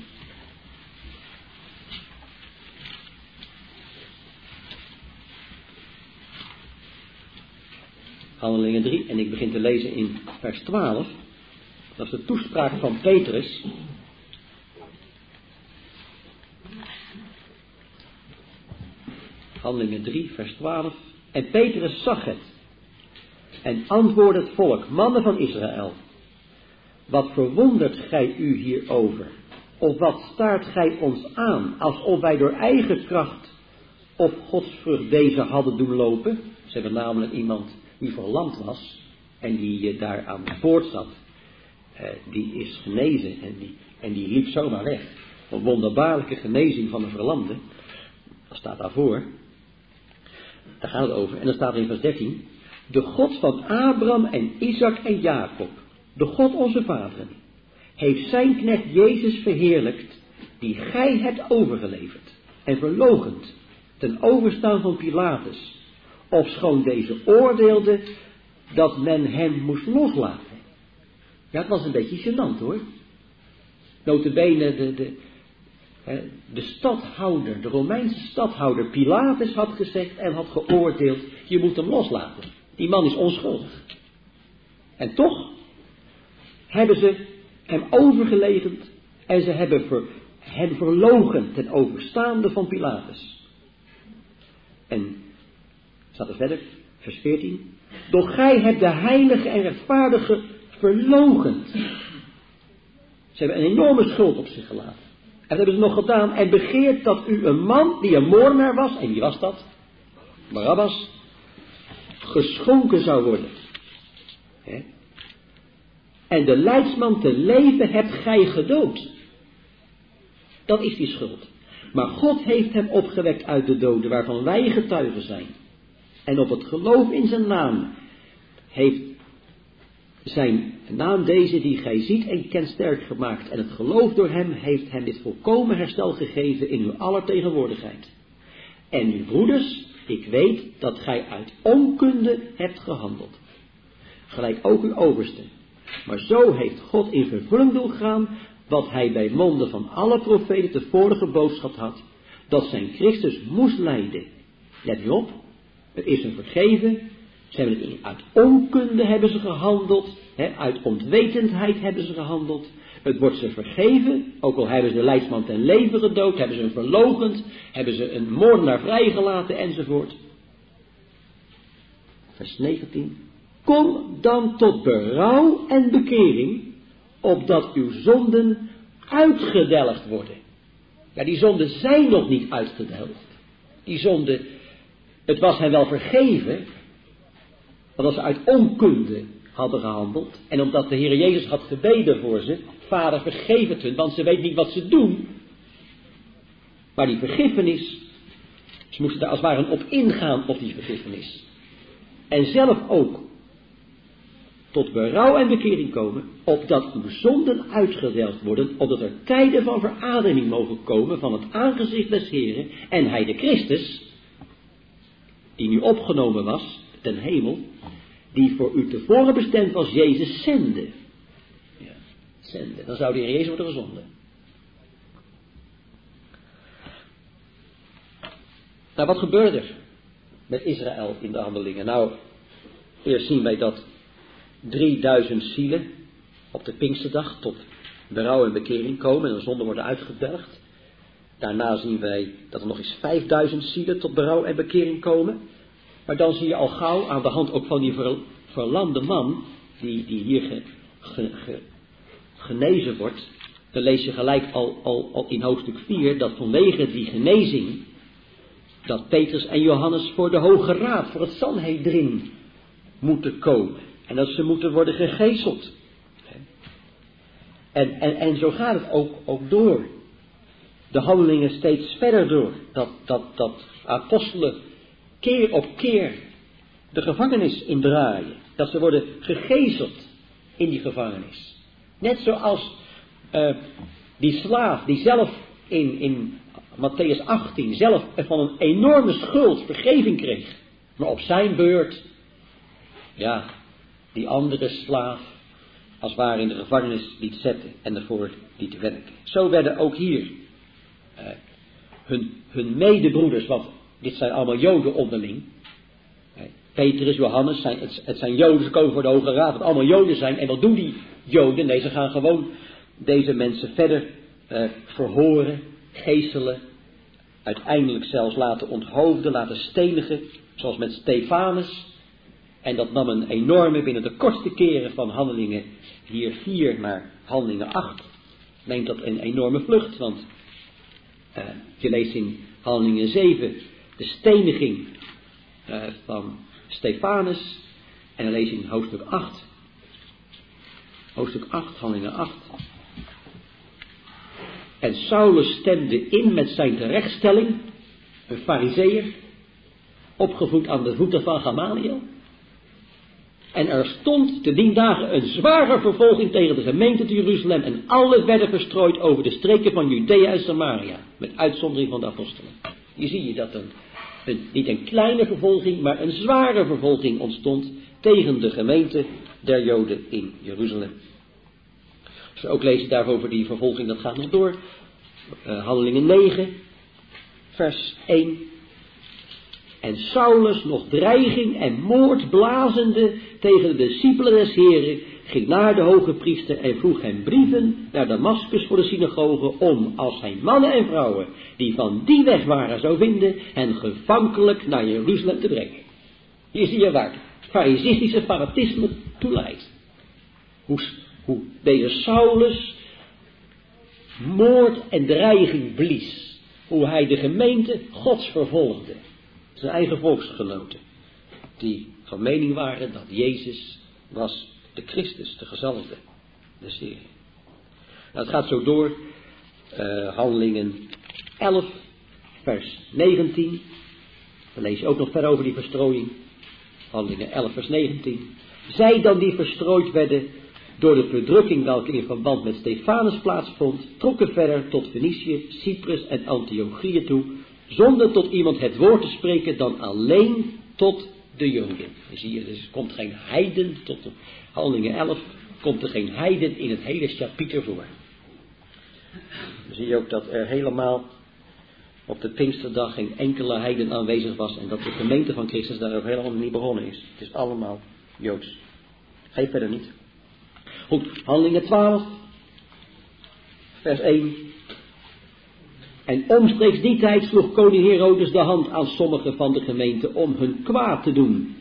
Handelingen drie, en ik begin te lezen in vers twaalf. Dat is de toespraak van Petrus. Handelingen drie, vers twaalf. En Petrus zag het. En antwoordde het volk, mannen van Israël. Wat verwondert gij u hierover? Of wat staart gij ons aan, alsof wij door eigen kracht of godsvrucht deze hadden doen lopen? Ze hebben namelijk iemand die verlamd was en die uh, daar aan het poort zat. Uh, die is genezen en die, en die liep zomaar weg. Een wonderbaarlijke genezing van een verlamde. Dat staat daarvoor. Daar gaat het over. En dan staat er in vers dertien. De God van Abraham en Isaac en Jacob, de God onze vaderen, heeft zijn knecht Jezus verheerlijkt, die gij hebt overgeleverd en verloochend ten overstaan van Pilatus, ofschoon deze oordeelde dat men hem moest loslaten. Ja, het was een beetje gênant hoor. Nota bene de, de, de stadhouder, de Romeinse stadhouder Pilatus had gezegd en had geoordeeld, je moet hem loslaten. Die man is onschuldig. En toch hebben ze hem overgeleverd en ze hebben ver, hem verloochend ten overstaande van Pilatus. En, staat er verder, vers veertien. Doch gij hebt de heilige en rechtvaardige verloochend. Ze hebben een enorme schuld op zich gelaten. En dat hebben ze nog gedaan. En begeert dat u een man die een moordenaar was, en wie was dat? Barabbas, geschonken zou worden. He? En de leidsman te leven hebt gij gedood. Dat is die schuld. Maar God heeft hem opgewekt uit de doden, waarvan wij getuigen zijn. En op het geloof in zijn naam heeft zijn naam deze die gij ziet en kent sterk gemaakt. En het geloof door hem heeft hem dit volkomen herstel gegeven in uw aller tegenwoordigheid. En uw broeders, ik weet dat gij uit onkunde hebt gehandeld. Gelijk ook uw overste. Maar zo heeft God in vervulling doen gaan wat hij bij monden van alle profeten tevoren geboodschap had. Dat zijn Christus moest lijden. Let u op. Het is een vergeven. Ze hebben het in, uit onkunde hebben ze gehandeld. Hè, uit onwetendheid hebben ze gehandeld. Het wordt ze vergeven. Ook al hebben ze de leidsman ten leven gedood. Hebben ze hem verloochend. Hebben ze een moordenaar vrijgelaten enzovoort. Vers negentien. Kom dan tot berouw en bekering. Opdat uw zonden uitgedelgd worden. Ja, die zonden zijn nog niet uitgedelgd. Die zonden, het was hen wel vergeven. Want als ze uit onkunde hadden gehandeld. En omdat de Heer Jezus had gebeden voor ze. Vader, vergeef het hun, want ze weten niet wat ze doen. Maar die vergiffenis. Ze moesten daar als het ware op ingaan op die vergiffenis. En zelf ook tot berouw en bekering komen, opdat uw zonden uitgedelgd worden, opdat er tijden van verademing mogen komen van het aangezicht des Heren, en hij de Christus, die nu opgenomen was ten hemel, die voor u tevoren bestemd was, Jezus zende. Ja, zende. Dan zou de Heer Jezus worden gezonden. Nou, wat gebeurde er met Israël in de handelingen? Nou, eerst zien wij dat drieduizend zielen op de Pinksterdag tot berouw en bekering komen en de zonden worden uitgedelgd. Daarna zien wij dat er nog eens vijfduizend zielen tot berouw en bekering komen. Maar dan zie je al gauw aan de hand ook van die ver, verlamde man, die, die hier ge, ge, ge, genezen wordt. Dan lees je gelijk al, al, al in hoofdstuk vier dat vanwege die genezing, dat Petrus en Johannes voor de Hoge Raad, voor het Sanhedrin moeten komen. En dat ze moeten worden gegezeld. En, en, en zo gaat het ook, ook door. De handelingen steeds verder door. Dat, dat, dat apostelen keer op keer de gevangenis indraaien. Dat ze worden gegezeld in die gevangenis. Net zoals uh, die slaaf die zelf in, in Matthäus achttien zelf van een enorme schuld vergeving kreeg. Maar op zijn beurt, ja, die andere slaaf als het ware in de gevangenis liet zetten en ervoor liet werken. Zo werden ook hier uh, hun, hun medebroeders, want dit zijn allemaal Joden onderling. Uh, Petrus, Johannes, zijn, het, het zijn Joden, ze komen voor de Hoge Raad, wat allemaal Joden zijn. En wat doen die Joden? Nee, ze gaan gewoon deze mensen verder uh, verhoren, geeselen, uiteindelijk zelfs laten onthoofden, laten stenigen, zoals met Stefanus. En dat nam een enorme, binnen de kortste keren van handelingen hier vier naar handelingen acht, neemt dat een enorme vlucht. Want uh, je leest in handelingen zeven de steniging uh, van Stefanus. En dan lees je in hoofdstuk acht, hoofdstuk acht, handelingen acht. En Saulus stemde in met zijn terechtstelling, een farizeeër, opgevoed aan de voeten van Gamaliel. En er stond te dien dagen een zware vervolging tegen de gemeente te Jeruzalem. En alle werden verstrooid over de streken van Judea en Samaria. Met uitzondering van de apostelen. Hier zie je dat een, een, niet een kleine vervolging, maar een zware vervolging ontstond tegen de gemeente der Joden in Jeruzalem. Als we ook lezen daarover die vervolging, dat gaat nog door. Uh, Handelingen negen, vers één. En Saulus, nog dreiging en moord blazende tegen de discipelen des Heren, ging naar de hoge priester en vroeg hem brieven naar Damaskus voor de synagoge, om, als hij mannen en vrouwen die van die weg waren zou vinden, hen gevankelijk naar Jeruzalem te brengen. Hier zie je waar farisistische fanatisme toe leidt. Hoe, hoe deze Saulus moord en dreiging blies. Hoe hij de gemeente Gods vervolgde. Zijn eigen volksgenoten. Die van mening waren dat Jezus was de Christus, de gezalfde. De Heer. Nou, het gaat zo door. Uh, handelingen elf, vers negentien. Dan lees je ook nog verder over die verstrooiing. Handelingen elf, vers negentien. Zij dan die verstrooid werden door de verdrukking welke in verband met Stefanus plaatsvond, trokken verder tot Fenicië, Cyprus en Antiochië toe, zonder tot iemand het woord te spreken dan alleen tot de Joden. Dan zie je, dus er komt geen heiden, tot de Handelingen elf, komt er geen heiden in het hele chapiter voor. Dan zie je ook dat er helemaal op de Pinksterdag geen enkele heiden aanwezig was en dat de gemeente van Christus daar ook helemaal niet begonnen is. Het is allemaal Joods. Ga verder niet. Goed, Handelingen twaalf, vers één. En omstreeks die tijd sloeg koning Herodes de hand aan sommigen van de gemeente om hun kwaad te doen.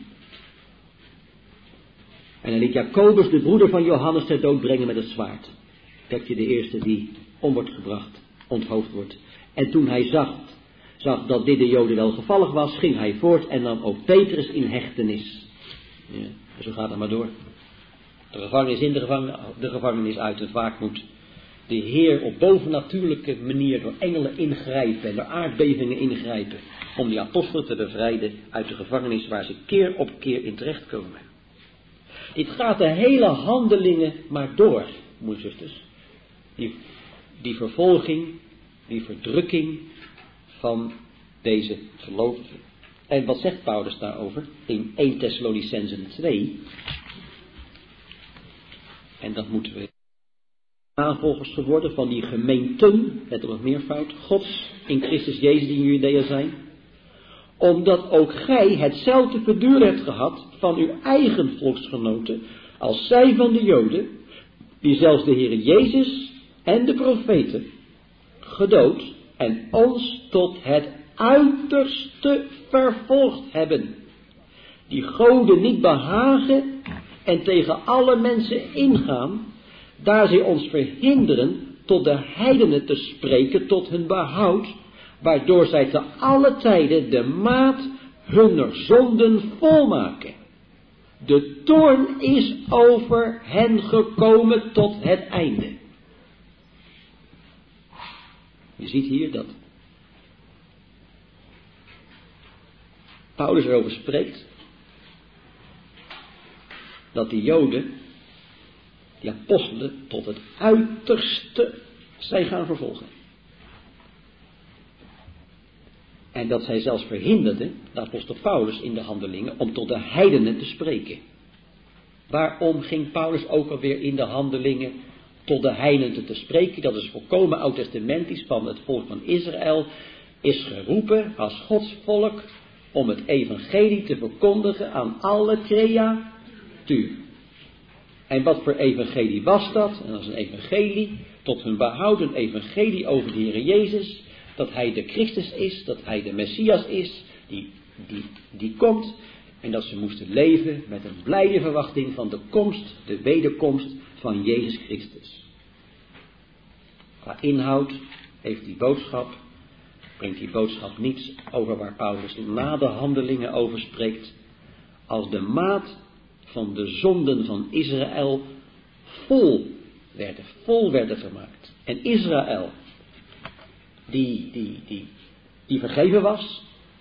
En hij liet Jacobus, de broeder van Johannes, ter dood brengen met het zwaard. Dat je de eerste die om wordt gebracht, onthoofd wordt. En toen hij zag, zag dat dit de Joden wel gevallig was, ging hij voort en nam ook Petrus in hechtenis. Ja, zo gaat het maar door. De gevangenis in, de gevangenis, de gevangenis uit. Het vaak moet de Heer op bovennatuurlijke manier door engelen ingrijpen en door aardbevingen ingrijpen. Om die apostelen te bevrijden uit de gevangenis waar ze keer op keer in terechtkomen. Dit gaat de hele handelingen maar door, moeders en zusters. Die, die vervolging, die verdrukking van deze gelovigen. En wat zegt Paulus daarover in eerste Thessalonicenzen twee? En dat moeten we aanvolgers geworden van die gemeenten, let op het meervoud, Gods in Christus Jezus die in Judea zijn. Omdat ook gij hetzelfde verduren hebt gehad van uw eigen volksgenoten, als zij van de Joden, die zelfs de Heere Jezus en de profeten gedood en ons tot het uiterste vervolgd hebben, die goden niet behagen en tegen alle mensen ingaan, daar zij ons verhinderen tot de heidenen te spreken tot hun behoud, waardoor zij te alle tijden de maat hunner zonden volmaken. De toorn is over hen gekomen tot het einde. Je ziet hier dat Paulus erover spreekt dat die Joden, die apostelen, tot het uiterste zijn gaan vervolgen. En dat zij zelfs verhinderden, de apostel Paulus in de handelingen, om tot de heidenen te spreken. Waarom ging Paulus ook alweer in de handelingen tot de heidenen te spreken? Dat is volkomen oud-testamentisch, van het volk van Israël is geroepen als Gods volk om het evangelie te verkondigen aan alle creatuur. En wat voor evangelie was dat? En dat is een evangelie tot hun behoud, een evangelie over de Heer Jezus, dat hij de Christus is, dat hij de Messias is, die, die, die komt, en dat ze moesten leven met een blijde verwachting van de komst, de wederkomst van Jezus Christus. Qua inhoud heeft die boodschap, brengt die boodschap niets over waar Paulus na de handelingen over spreekt, als de maat van de zonden van Israël vol werden, vol werden gemaakt. En Israël, die, die, die, die vergeven was,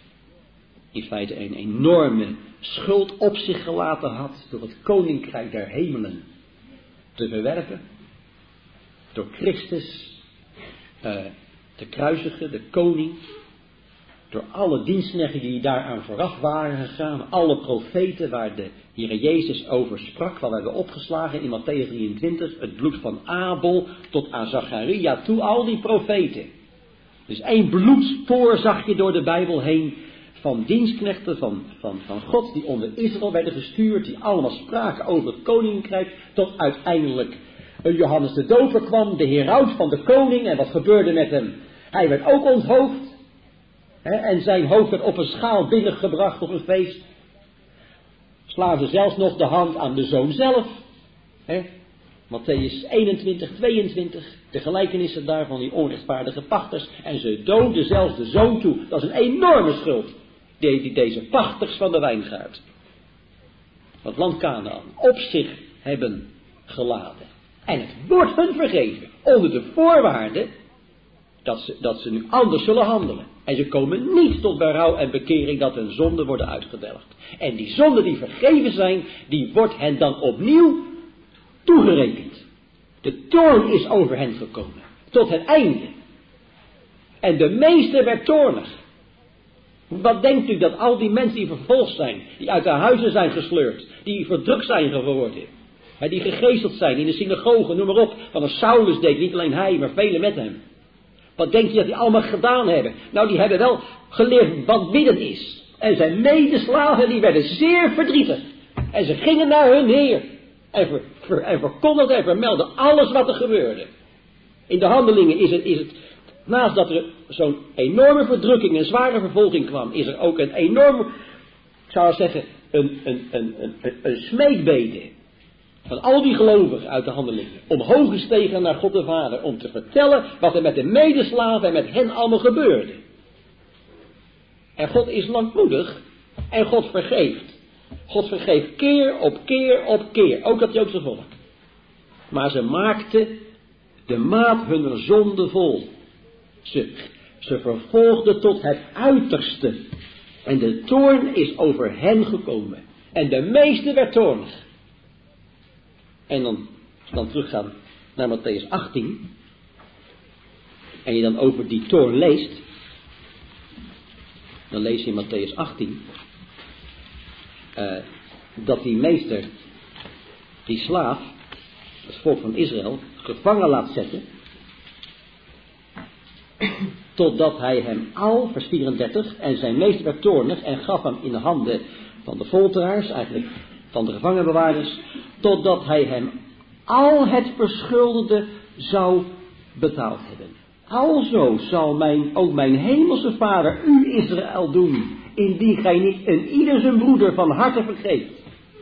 in feite een enorme schuld op zich gelaten had door het koninkrijk der hemelen te verwerpen, door Christus uh, te kruisigen, de koning, door alle dienstknechten die daaraan vooraf waren gegaan, alle profeten waar de Heer Jezus over sprak, wat we hebben opgeslagen in Matthäus drieëntwintig, het bloed van Abel tot aan Zacharia toe, al die profeten. Dus één bloedspoor zag je door de Bijbel heen van dienstknechten van, van, van God die onder Israël werden gestuurd, die allemaal spraken over het koninkrijk, tot uiteindelijk een Johannes de Doper kwam, de heraut van de koning, en wat gebeurde met hem? Hij werd ook onthoofd. He, en zijn hoofd werd op een schaal binnengebracht op een feest. Slaan ze zelfs nog de hand aan de zoon zelf. He, Matthäus eenentwintig, tweeëntwintig. De gelijkenissen daar van die onrechtvaardige pachters. En ze doden zelfs de zoon toe. Dat is een enorme schuld. Die, die deze pachters van de wijngaard, van het land Kanaan, op zich hebben geladen. En het wordt hun vergeven. Onder de voorwaarde dat ze, dat ze nu anders zullen handelen. En ze komen niet tot berouw en bekering dat hun zonden worden uitgedelgd. En die zonden die vergeven zijn, die wordt hen dan opnieuw toegerekend. De toorn is over hen gekomen. Tot het einde. En de meeste werd toornig. Wat denkt u dat al die mensen die vervolgd zijn, die uit de huizen zijn gesleurd, die verdrukt zijn geworden, die gegezeld zijn in de synagogen, noem maar op, van een Saulus deed, niet alleen hij, maar velen met hem. Wat denk je dat die allemaal gedaan hebben? Nou, die hebben wel geleerd wat bidden is. En zijn medeslaven, die werden zeer verdrietig. En ze gingen naar hun Heer. En, ver, ver, en verkondigden en vermelden alles wat er gebeurde. In de handelingen is het, is het naast dat er zo'n enorme verdrukking en zware vervolging kwam, is er ook een enorme, ik zou zeggen, een, een, een, een, een, een smeekbede van al die gelovigen uit de handelingen, omhoog gestegen naar God de Vader, om te vertellen wat er met de medeslaven en met hen allemaal gebeurde. En God is langmoedig en God vergeeft. God vergeeft keer op keer op keer, ook dat Joodse volk. Maar ze maakten de maat hunner zonde vol. Ze, ze vervolgden tot het uiterste. En de toorn is over hen gekomen. En de meeste werd toornig. En dan, als we dan teruggaan naar Matthäus achttien. En je dan over die toorn leest. Dan lees je in Matthäus achttien. Uh, dat die meester, die slaaf, het volk van Israël, gevangen laat zetten. Totdat hij hem al, vers vierendertig, en zijn meester werd toornig en gaf hem in de handen van de folteraars, eigenlijk van de gevangenbewaarders, totdat hij hem al het verschuldigde zou betaald hebben. Alzo zal mijn, ook mijn hemelse Vader u Israël doen, indien gij niet een ieder zijn broeder van harte vergeeft.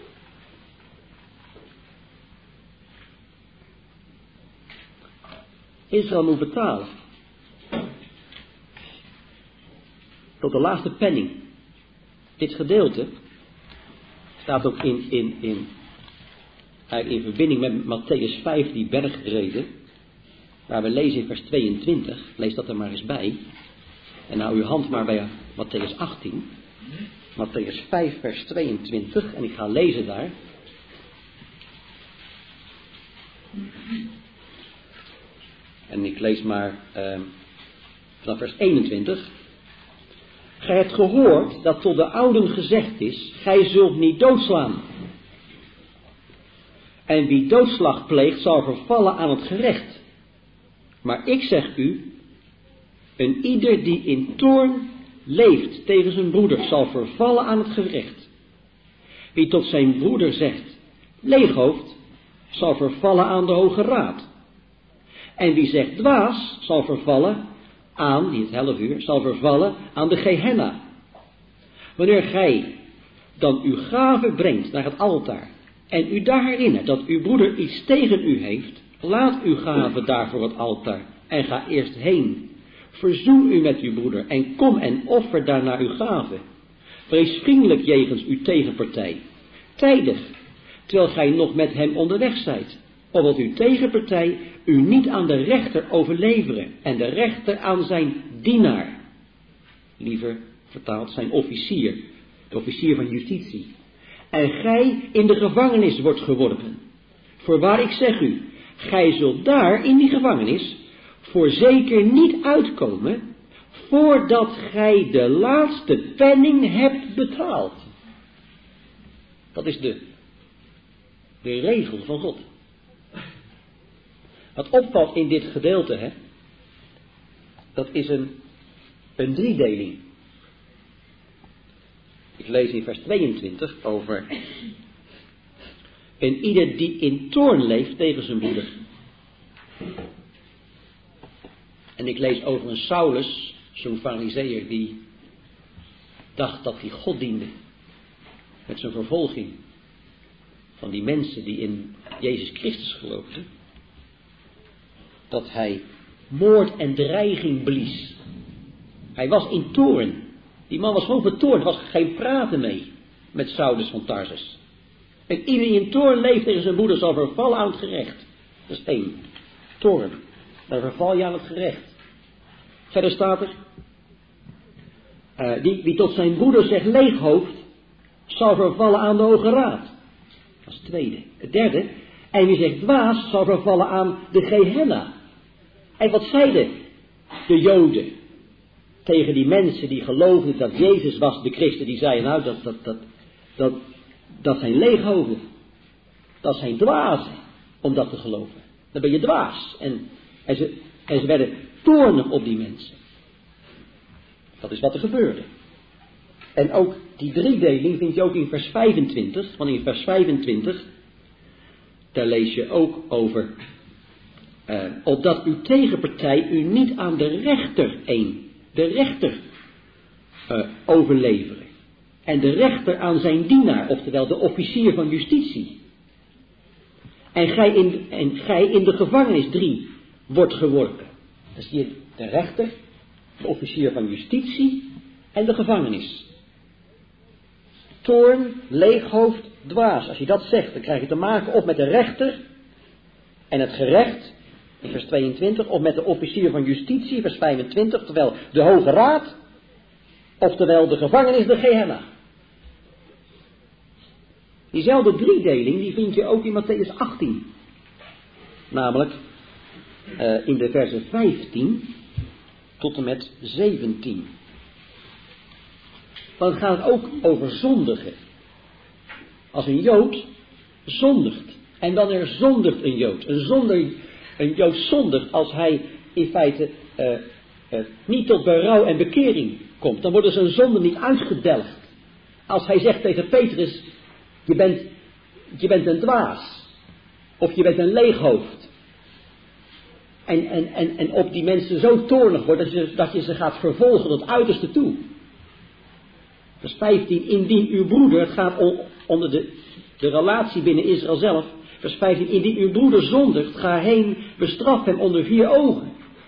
Israël moet betalen. Tot de laatste penning. Dit gedeelte staat ook in, in, in, in verbinding met Matthäus vijf, die bergreden. Waar we lezen in vers tweeëntwintig. Lees dat er maar eens bij. En hou uw hand maar bij Matthäus achttien. Matthäus vijf, vers tweeëntwintig. En ik ga lezen daar. En ik lees maar uh, vanaf vers eenentwintig. Gij hebt gehoord dat tot de ouden gezegd is, gij zult niet doodslaan. En wie doodslag pleegt, zal vervallen aan het gerecht. Maar ik zeg u, een ieder die in toorn leeft tegen zijn broeder, zal vervallen aan het gerecht. Wie tot zijn broeder zegt, leeghoofd, zal vervallen aan de Hoge Raad. En wie zegt dwaas, zal vervallen aan, die het half uur, zal vervallen aan de Gehenna. Wanneer gij dan uw gave brengt naar het altaar, en u daar herinnert dat uw broeder iets tegen u heeft, laat uw gave daar voor het altaar, en ga eerst heen. Verzoen u met uw broeder, en kom en offer daarna uw gave. Wees vriendelijk jegens uw tegenpartij, tijdig, terwijl gij nog met hem onderweg zijt, opdat uw tegenpartij u niet aan de rechter overleveren, en de rechter aan zijn dienaar, liever vertaald zijn officier, de officier van justitie, en gij in de gevangenis wordt geworpen. Voorwaar ik zeg u, gij zult daar in die gevangenis voorzeker niet uitkomen, voordat gij de laatste penning hebt betaald. Dat is de, de regel van God. Wat opvalt in dit gedeelte, hè, dat is een, een driedeling. Ik lees in vers tweeëntwintig over een ieder die in toorn leeft tegen zijn broeder. En ik lees over een Saulus, zo'n farizeeër, die dacht dat hij God diende. Met zijn vervolging van die mensen die in Jezus Christus geloofden. Dat hij moord en dreiging blies. Hij was in toorn. Die man was gewoon vertoornd. Er was geen praten mee met Saulus van Tarsus. En ieder die in toorn leeft tegen zijn broeder zal vervallen aan het gerecht. Dat is één. Toorn. Dan verval je aan het gerecht. Verder staat er. Uh, die, wie tot zijn broeder zegt leeghoofd, zal vervallen aan de Hoge Raad. Dat is het tweede. Het derde. En wie zegt dwaas, zal vervallen aan de Gehenna. En wat zeiden de Joden tegen die mensen die geloofden dat Jezus was, de Christen, die zeiden nou dat, dat, dat, dat, dat zijn leeghoofden. Dat zijn dwazen om dat te geloven. Dan ben je dwaas. En, en, ze, en ze werden toornig op die mensen. Dat is wat er gebeurde. En ook die driedeling vind je ook in vers vijfentwintig. Want in vers vijfentwintig, daar lees je ook over. Uh, opdat uw tegenpartij u niet aan de rechter een, de rechter uh, overleveren. En de rechter aan zijn dienaar, oftewel de officier van justitie. En gij in, en gij in de gevangenis drie wordt geworpen. Dat is hier de rechter, de officier van justitie en de gevangenis. Toorn, leeghoofd, dwaas. Als je dat zegt, dan krijg je te maken of met de rechter en het gerecht, in vers tweeëntwintig, of met de officier van justitie, vers vijfentwintig, terwijl de Hoge Raad, oftewel de gevangenis, de Gehenna. Diezelfde driedeling, die vind je ook in Matthäus achttien. Namelijk uh, in de versen vijftien tot en met zeventien. Dan gaat het ook over zondigen. Als een Jood zondigt. En dan er zondigt een Jood. Een, zonder, een Jood zondigt als hij in feite uh, uh, niet tot berouw en bekering komt. Dan worden zijn zonden niet uitgedelgd. Als hij zegt tegen Petrus, je bent, je bent een dwaas. Of je bent een leeghoofd. En, en, en, en op die mensen zo toornig wordt dat je, dat je ze gaat vervolgen tot het uiterste toe. Vers vijftien, indien uw broeder, het gaat om, onder de, de relatie binnen Israël zelf. Vers vijftien, indien uw broeder zondigt, ga heen, bestraf hem onder vier ogen.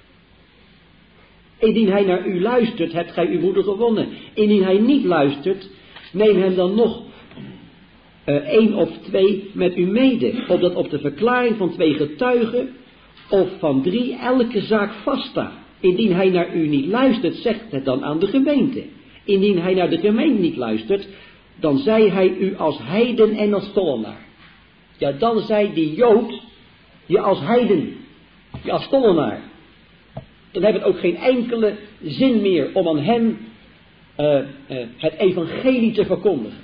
Indien hij naar u luistert, hebt gij uw broeder gewonnen. Indien hij niet luistert, neem hem dan nog uh, één of twee met u mede, opdat op de verklaring van twee getuigen of van drie elke zaak vaststaat. Indien hij naar u niet luistert, zegt het dan aan de gemeente. Indien hij naar de gemeente niet luistert, dan zij hij u als heiden en als tollenaar. Ja, dan zij die Jood je als heiden, je als tollenaar. Dan heeft het ook geen enkele zin meer om aan hem uh, uh, het evangelie te verkondigen.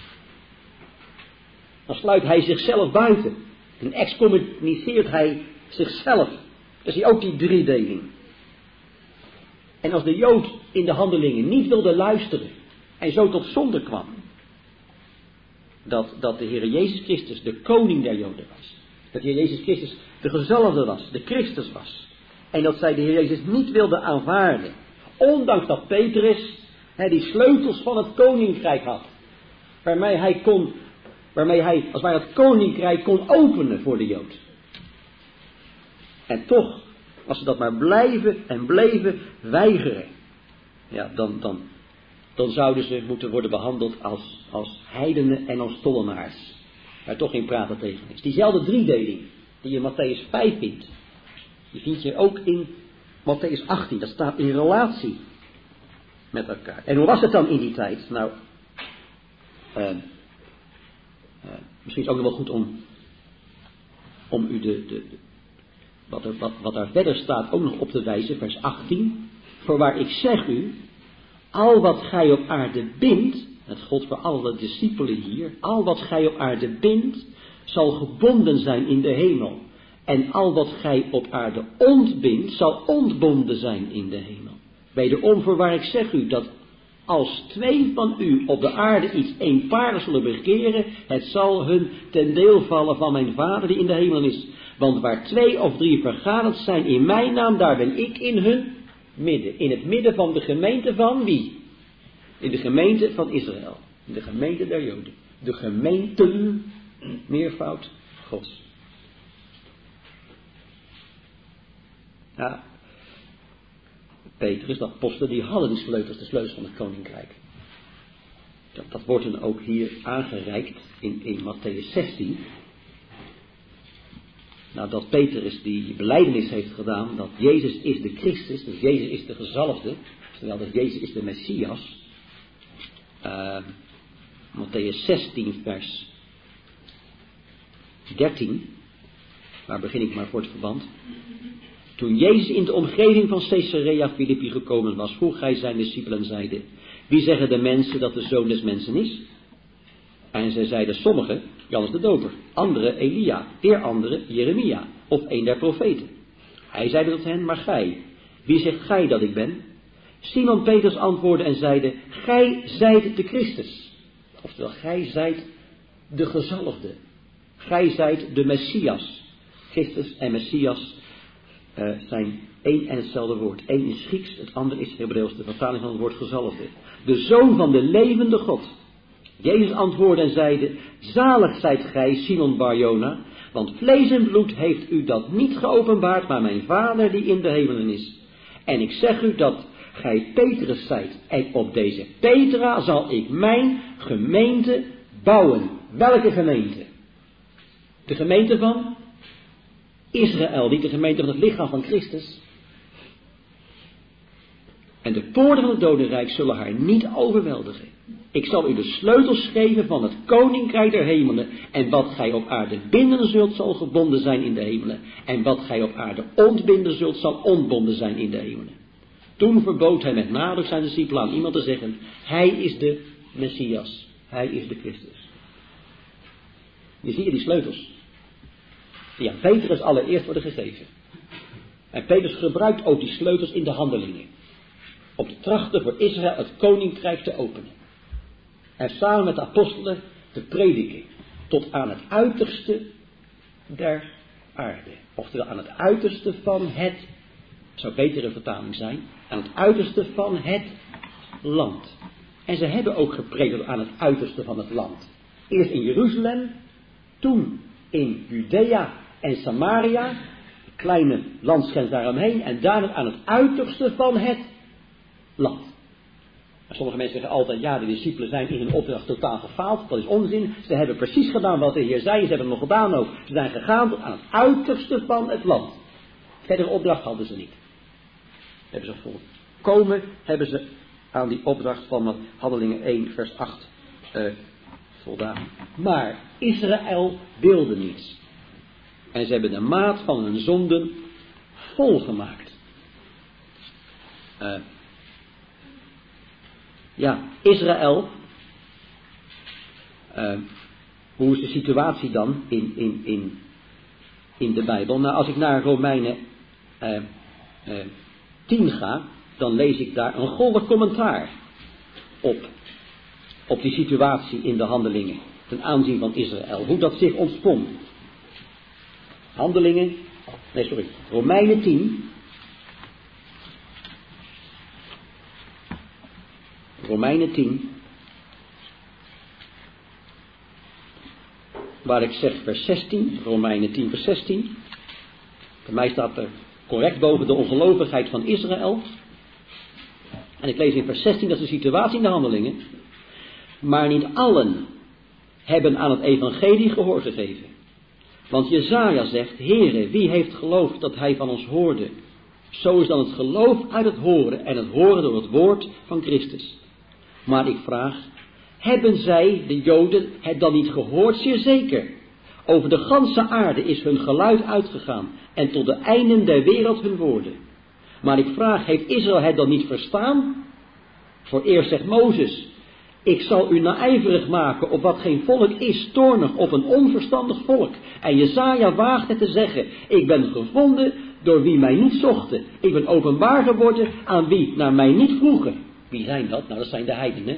Dan sluit hij zichzelf buiten. En excommuniceert hij zichzelf. Dus hij ook die driedeling. En als de Jood in de handelingen niet wilde luisteren en zo tot zonde kwam, dat, dat de Heer Jezus Christus de koning der Joden was. Dat de Heer Jezus Christus de gezalfde was, de Christus was. En dat zij de Heer Jezus niet wilden aanvaarden. Ondanks dat Petrus hè, die sleutels van het koninkrijk had. Waarmee hij kon, waarmee hij als het ware het koninkrijk kon openen voor de Jood. En toch, als ze dat maar blijven en bleven weigeren. Ja, dan, dan, dan zouden ze moeten worden behandeld als, als heidenen en als tollenaars. Waar toch geen praten tegen is. Diezelfde driedeling die je in Matthäus vijf vindt. Die vind je ook in Matthäus achttien. Dat staat in relatie met elkaar. En hoe was het dan in die tijd? Nou, uh, uh, misschien is het ook nog wel goed om, om u de, de, de wat, er, wat, wat daar verder staat ook nog op te wijzen. Vers achttien. Voorwaar ik zeg u, al wat gij op aarde bindt, het gold voor alle discipelen hier, al wat gij op aarde bindt, zal gebonden zijn in de hemel. En al wat gij op aarde ontbindt, zal ontbonden zijn in de hemel. Wederom voorwaar ik zeg u, dat als twee van u op de aarde iets eenparig zullen begeren, het zal hun ten deel vallen van mijn Vader die in de hemel is. Want waar twee of drie vergaderd zijn in mijn naam, daar ben ik in hun midden. In het midden van de gemeente van wie? In de gemeente van Israël. In de gemeente der Joden. De gemeenten, meervoud, Gods. Ja, Petrus, de apostelen, die hadden die sleutels, de sleutels van het koninkrijk. Dat, dat wordt dan ook hier aangereikt in, in Matthäus zestien. Nadat Petrus die belijdenis heeft gedaan dat Jezus is de Christus, dus Jezus is de gezalfde, terwijl dat Jezus is de Messias. Uh, Matthäus zestien vers dertien, waar begin ik maar voor het verband. Toen Jezus in de omgeving van Caesarea Philippi gekomen was, vroeg hij zijn discipelen en zeide, wie zeggen de mensen dat de Zoon des Mensen is? En zij zeiden sommigen, Johannes de Doper, anderen Elia, weer anderen Jeremia, of een der profeten. Hij zeide tot hen, maar gij, wie zegt gij dat ik ben? Simon Petrus antwoordde en zeide, gij zijt de Christus. Oftewel, gij zijt de gezalfde. Gij zijt de Messias. Christus en Messias uh, zijn één en hetzelfde woord. Eén is Grieks, het andere is Hebreeuws, de vertaling van het woord gezalfde. De Zoon van de levende God. Jezus antwoordde en zeide, zalig zijt gij, Simon Bar-Jona, want vlees en bloed heeft u dat niet geopenbaard, maar mijn Vader die in de hemelen is. En ik zeg u dat gij Petrus zijt, en op deze Petra zal ik mijn gemeente bouwen. Welke gemeente? De gemeente van Israël, niet de gemeente van het lichaam van Christus. En de poorten van het dodenrijk zullen haar niet overweldigen. Ik zal u de sleutels geven van het koninkrijk der hemelen. En wat gij op aarde binden zult, zal gebonden zijn in de hemelen. En wat gij op aarde ontbinden zult, zal ontbonden zijn in de hemelen. Toen verbood hij met nadruk zijn discipelen aan iemand te zeggen, hij is de Messias. Hij is de Christus. Je ziet die sleutels. Die aan Petrus allereerst worden gegeven. En Petrus gebruikt ook die sleutels in de handelingen. Om te trachten voor Israël het koninkrijk te openen. En samen met de apostelen te prediken. Tot aan het uiterste der aarde. Oftewel aan het uiterste van het, zou betere vertaling zijn, aan het uiterste van het land. En ze hebben ook gepredikt aan het uiterste van het land. Eerst in Jeruzalem, toen in Judea en Samaria, de kleine landsgrens daaromheen, en daarna aan het uiterste van het land. En sommige mensen zeggen altijd, ja, de discipelen zijn in hun opdracht totaal gefaald. Dat is onzin. Ze hebben precies gedaan wat de Heer zei. Ze hebben het nog gedaan ook. Ze zijn gegaan tot aan het uiterste van het land. Verdere opdracht hadden ze niet. Hebben ze volkomen, hebben ze aan die opdracht van Handelingen één vers acht uh, voldaan. Maar Israël wilde niets. En ze hebben de maat van hun zonden volgemaakt. Uh, ja, Israël. Uh, hoe is de situatie dan in, in, in, in de Bijbel? Nou, als ik naar Romeinen uh, uh, tien ga, dan lees ik daar een goldig commentaar op. Op die situatie in de handelingen ten aanzien van Israël. Hoe dat zich ontspon. Handelingen, nee sorry, Romeinen tien. Romeinen tien. Waar ik zeg vers zestien, Romeinen tien vers zestien. Bij mij staat er correct boven de ongelovigheid van Israël. En ik lees in vers zestien, dat is de situatie in de handelingen. Maar niet allen hebben aan het evangelie gehoor gegeven. Want Jesaja zegt, Heere, wie heeft geloofd dat hij van ons hoorde? Zo is dan het geloof uit het horen en het horen door het woord van Christus. Maar ik vraag, hebben zij, de Joden, het dan niet gehoord? Zeer zeker. Over de ganse aarde is hun geluid uitgegaan en tot de einden der wereld hun woorden. Maar ik vraag, heeft Israël het dan niet verstaan? Voor eerst zegt Mozes, ik zal u naijverig maken op wat geen volk is, toornig op een onverstandig volk. En Jesaja waagt het te zeggen, ik ben gevonden door wie mij niet zochten. Ik ben openbaar geworden aan wie naar mij niet vroegen. Wie zijn dat? Nou, dat zijn de heidenen.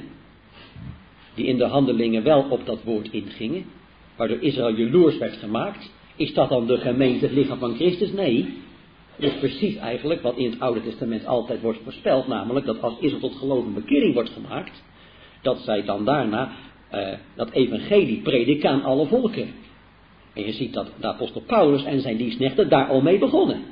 Die in de handelingen wel op dat woord ingingen. Waardoor Israël jaloers werd gemaakt. Is dat dan de gemeente, het lichaam van Christus? Nee. Dat is precies eigenlijk wat in het Oude Testament altijd wordt voorspeld. Namelijk dat als Israël tot geloof en bekering wordt gemaakt. Dat zij dan daarna uh, dat evangelie prediken aan alle volken. En je ziet dat de apostel Paulus en zijn dienstknechten daar al mee begonnen.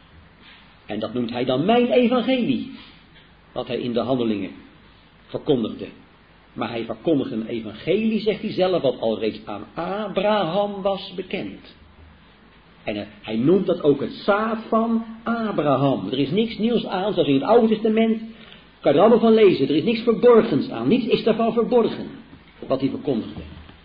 En dat noemt hij dan mijn evangelie. Wat hij in de handelingen verkondigde. Maar hij verkondigde een evangelie, zegt hij zelf, wat al reeds aan Abraham was bekend. En uh, hij noemt dat ook het zaad van Abraham. Er is niks nieuws aan, zoals in het Oude Testament. Kan je er allemaal van lezen. Er is niks verborgens aan. Niets is daarvan verborgen. Wat hij verkondigde.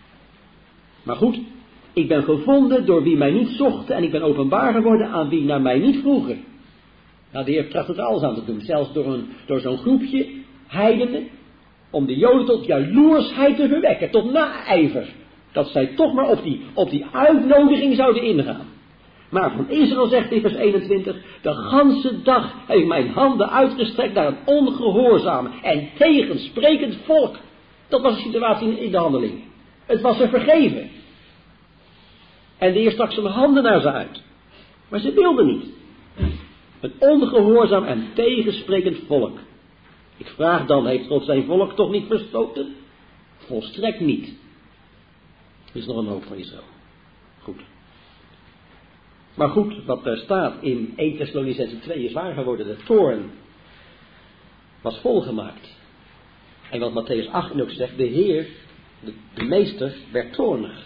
Maar goed. Ik ben gevonden door wie mij niet zochten. En ik ben openbaar geworden aan wie naar mij niet vroegen. Nou, de Heer tracht het alles aan te doen. Zelfs door, een, door zo'n groepje heidenen. Om de Joden tot jaloersheid te verwekken. Tot naijver. Dat zij toch maar op die, op die uitnodiging zouden ingaan. Maar van Israël zegt in vers eenentwintig, de ganse dag heb ik mijn handen uitgestrekt naar een ongehoorzaam en tegensprekend volk. Dat was de situatie in de handelingen. Het was er vergeven. En de Heer stak zijn handen naar ze uit. Maar ze wilden niet. Een ongehoorzaam en tegensprekend volk. Ik vraag dan, heeft God zijn volk toch niet verstoten? Volstrekt niet. Er is nog een hoop voor Israël. Goed. Maar goed, wat er staat in eerste Thessalonicenzen twee is waar geworden. De toorn was volgemaakt. En wat Matthäus achttien ook zegt, de Heer, de, de meester, werd toornig.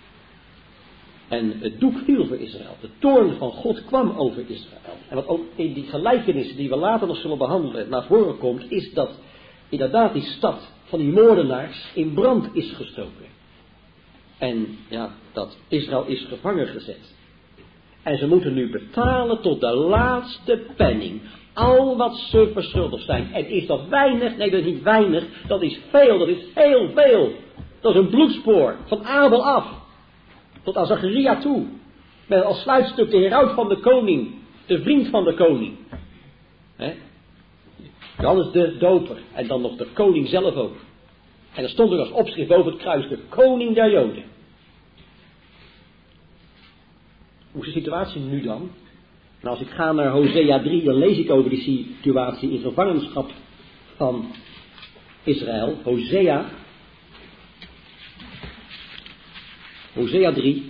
En het doek viel voor Israël. De toorn van God kwam over Israël. En wat ook in die gelijkenissen die we later nog zullen behandelen naar voren komt, is dat inderdaad die stad van die moordenaars in brand is gestoken. En ja, dat Israël is gevangen gezet. En ze moeten nu betalen tot de laatste penning. Al wat ze verschuldigd zijn. En is dat weinig? Nee, dat is niet weinig. Dat is veel. Dat is heel veel. Dat is een bloedspoor. Van Abel af. Tot aan Zacharia toe. Met als sluitstuk de heraut van de koning. De vriend van de koning. He? Johannes de doper. En dan nog de koning zelf ook. En er stond er als opschrift boven het kruis. De koning der Joden. Hoe is de situatie nu dan? Nou, als ik ga naar Hosea drie, dan lees ik over die situatie in gevangenschap van Israël. Hosea. Hosea drie.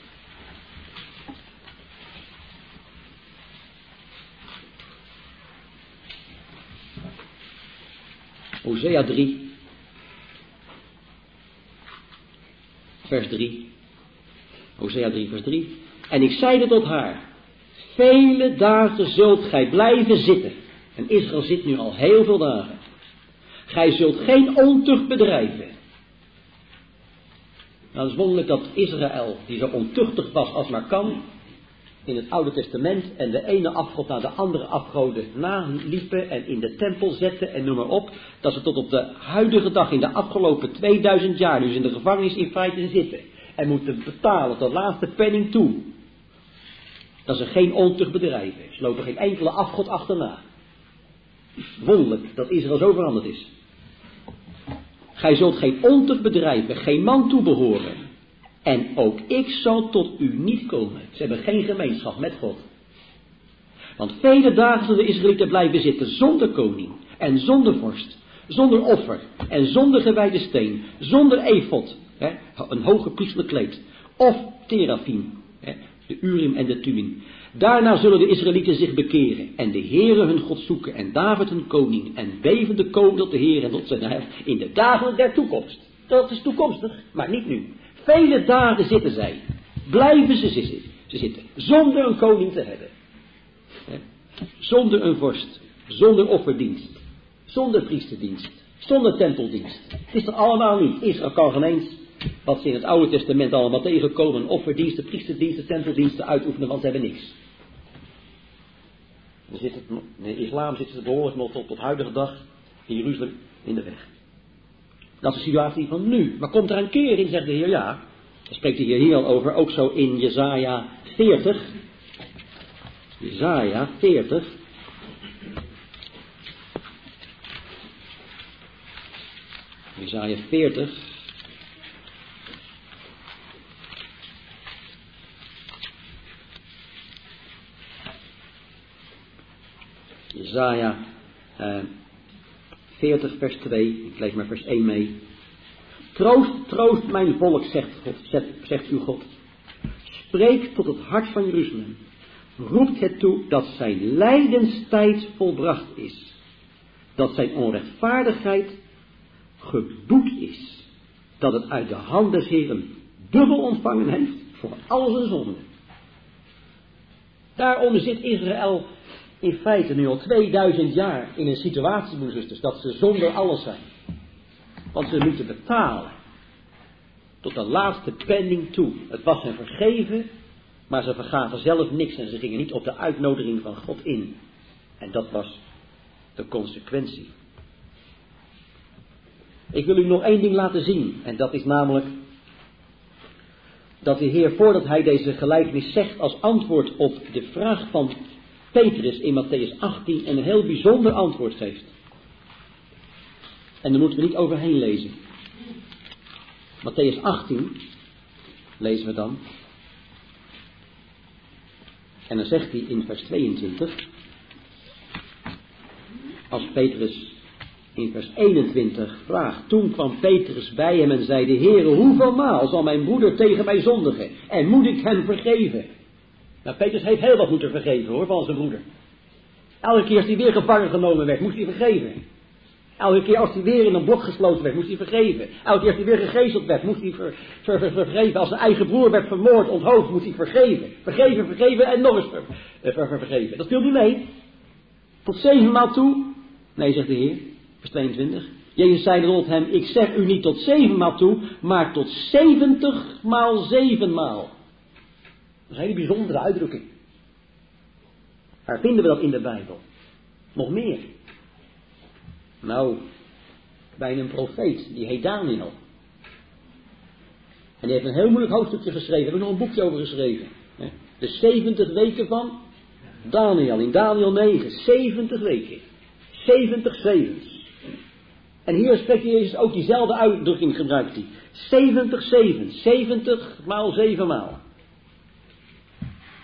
Hosea drie. Vers drie. Hosea drie, vers drie. En ik zeide tot haar: vele dagen zult gij blijven zitten. En Israël zit nu al heel veel dagen. Gij zult geen ontucht bedrijven. Nou, het is wonderlijk dat Israël, die zo ontuchtig was als maar kan, in het Oude Testament en de ene afgod naar de andere afgoden naliepen en in de tempel zetten en noem maar op, dat ze tot op de huidige dag in de afgelopen tweeduizend jaar dus in de gevangenis in feite zitten en moeten betalen tot laatste penning toe. Dat ze geen ontucht bedrijven. Ze lopen geen enkele afgod achterna. Wonderlijk dat Israël zo veranderd is. Gij zult geen ontucht bedrijven, geen man toebehoren. En ook ik zal tot u niet komen. Ze hebben geen gemeenschap met God. Want vele dagen zullen de Israëlieten blijven zitten zonder koning en zonder vorst, zonder offer en zonder gewijde steen, zonder efod, hè, een hoge priestelijk kleed, of terafim, hè, de Urim en de Tumim. Daarna zullen de Israëlieten zich bekeren en de Heere hun God zoeken en David hun koning en bevende komen tot de Heer en tot zijn heil in de dagen der toekomst. Dat is toekomstig, maar niet nu. Vele dagen zitten zij, blijven ze zitten, ze zitten zonder een koning te hebben. Hè? Zonder een vorst, zonder offerdienst, zonder priesterdienst, zonder tempeldienst. Het is er allemaal niet. Israël kan geen eens wat ze in het Oude Testament allemaal tegenkomen, offerdiensten, priesterdiensten, tempeldiensten uitoefenen, want ze hebben niks. Dan zit het, in de islam zitten ze behoorlijk nog tot op de huidige dag in Jeruzalem in de weg. Dat is de situatie van nu. Maar komt er een keer in, zegt de Heer, ja. Daar spreekt de Heer hier al over, ook zo in Jesaja veertig. Jesaja veertig. Jesaja veertig. Jesaja uh, veertig vers twee, ik lees maar vers één mee. Troost, troost mijn volk, zegt, God, zegt, zegt uw God. Spreek tot het hart van Jeruzalem. Roept het toe dat zijn lijdenstijd volbracht is. Dat zijn onrechtvaardigheid geboet is. Dat het uit de hand des Heeren dubbel ontvangen heeft voor al zijn zonden. Daarom zit Israël in feite nu al tweeduizend jaar in een situatie, broers en zusters, dat ze zonder alles zijn. Want ze moeten betalen. Tot de laatste penning toe. Het was hen vergeven, maar ze vergaven zelf niks en ze gingen niet op de uitnodiging van God in. En dat was de consequentie. Ik wil u nog één ding laten zien. En dat is namelijk dat de Heer, voordat hij deze gelijkenis zegt als antwoord op de vraag van Petrus in Matthäus achttien, een heel bijzonder antwoord geeft. En daar moeten we niet overheen lezen. Matthäus achttien, lezen we dan. En dan zegt hij in vers tweeëntwintig, als Petrus in vers eenentwintig vraagt, toen kwam Petrus bij hem en zei, de Heere, hoeveel maal zal mijn broeder tegen mij zondigen? En moet ik hem vergeven? Nou, Petrus heeft heel wat moeten vergeven hoor, van zijn broeder. Elke keer als hij weer gevangen genomen werd, moest hij vergeven. Elke keer als hij weer in een blok gesloten werd, moest hij vergeven. Elke keer als hij weer gegezeld werd, moest hij ver, ver, ver, vergeven. Als zijn eigen broer werd vermoord, onthoofd, moest hij vergeven. Vergeven, vergeven en nog eens ver, ver, ver, vergeven. Dat viel niet mee. Tot zevenmaal toe. Nee, zegt de Heer, vers tweeëntwintig. Jezus zei tot hem, ik zeg u niet tot zevenmaal toe, maar tot zeventigmaal zevenmaal. Dat is een hele bijzondere uitdrukking. Waar vinden we dat in de Bijbel? Nog meer. Nou, bij een profeet, die heet Daniel. En die heeft een heel moeilijk hoofdstukje geschreven. Daar heb ik nog een boekje over geschreven. De zeventig weken van Daniel, in Daniel negen. zeventig weken. zeventig zevens. En hier spreekt Jezus ook diezelfde uitdrukking, gebruikt hij. zeventig zevens. zeventig maal zeven maal.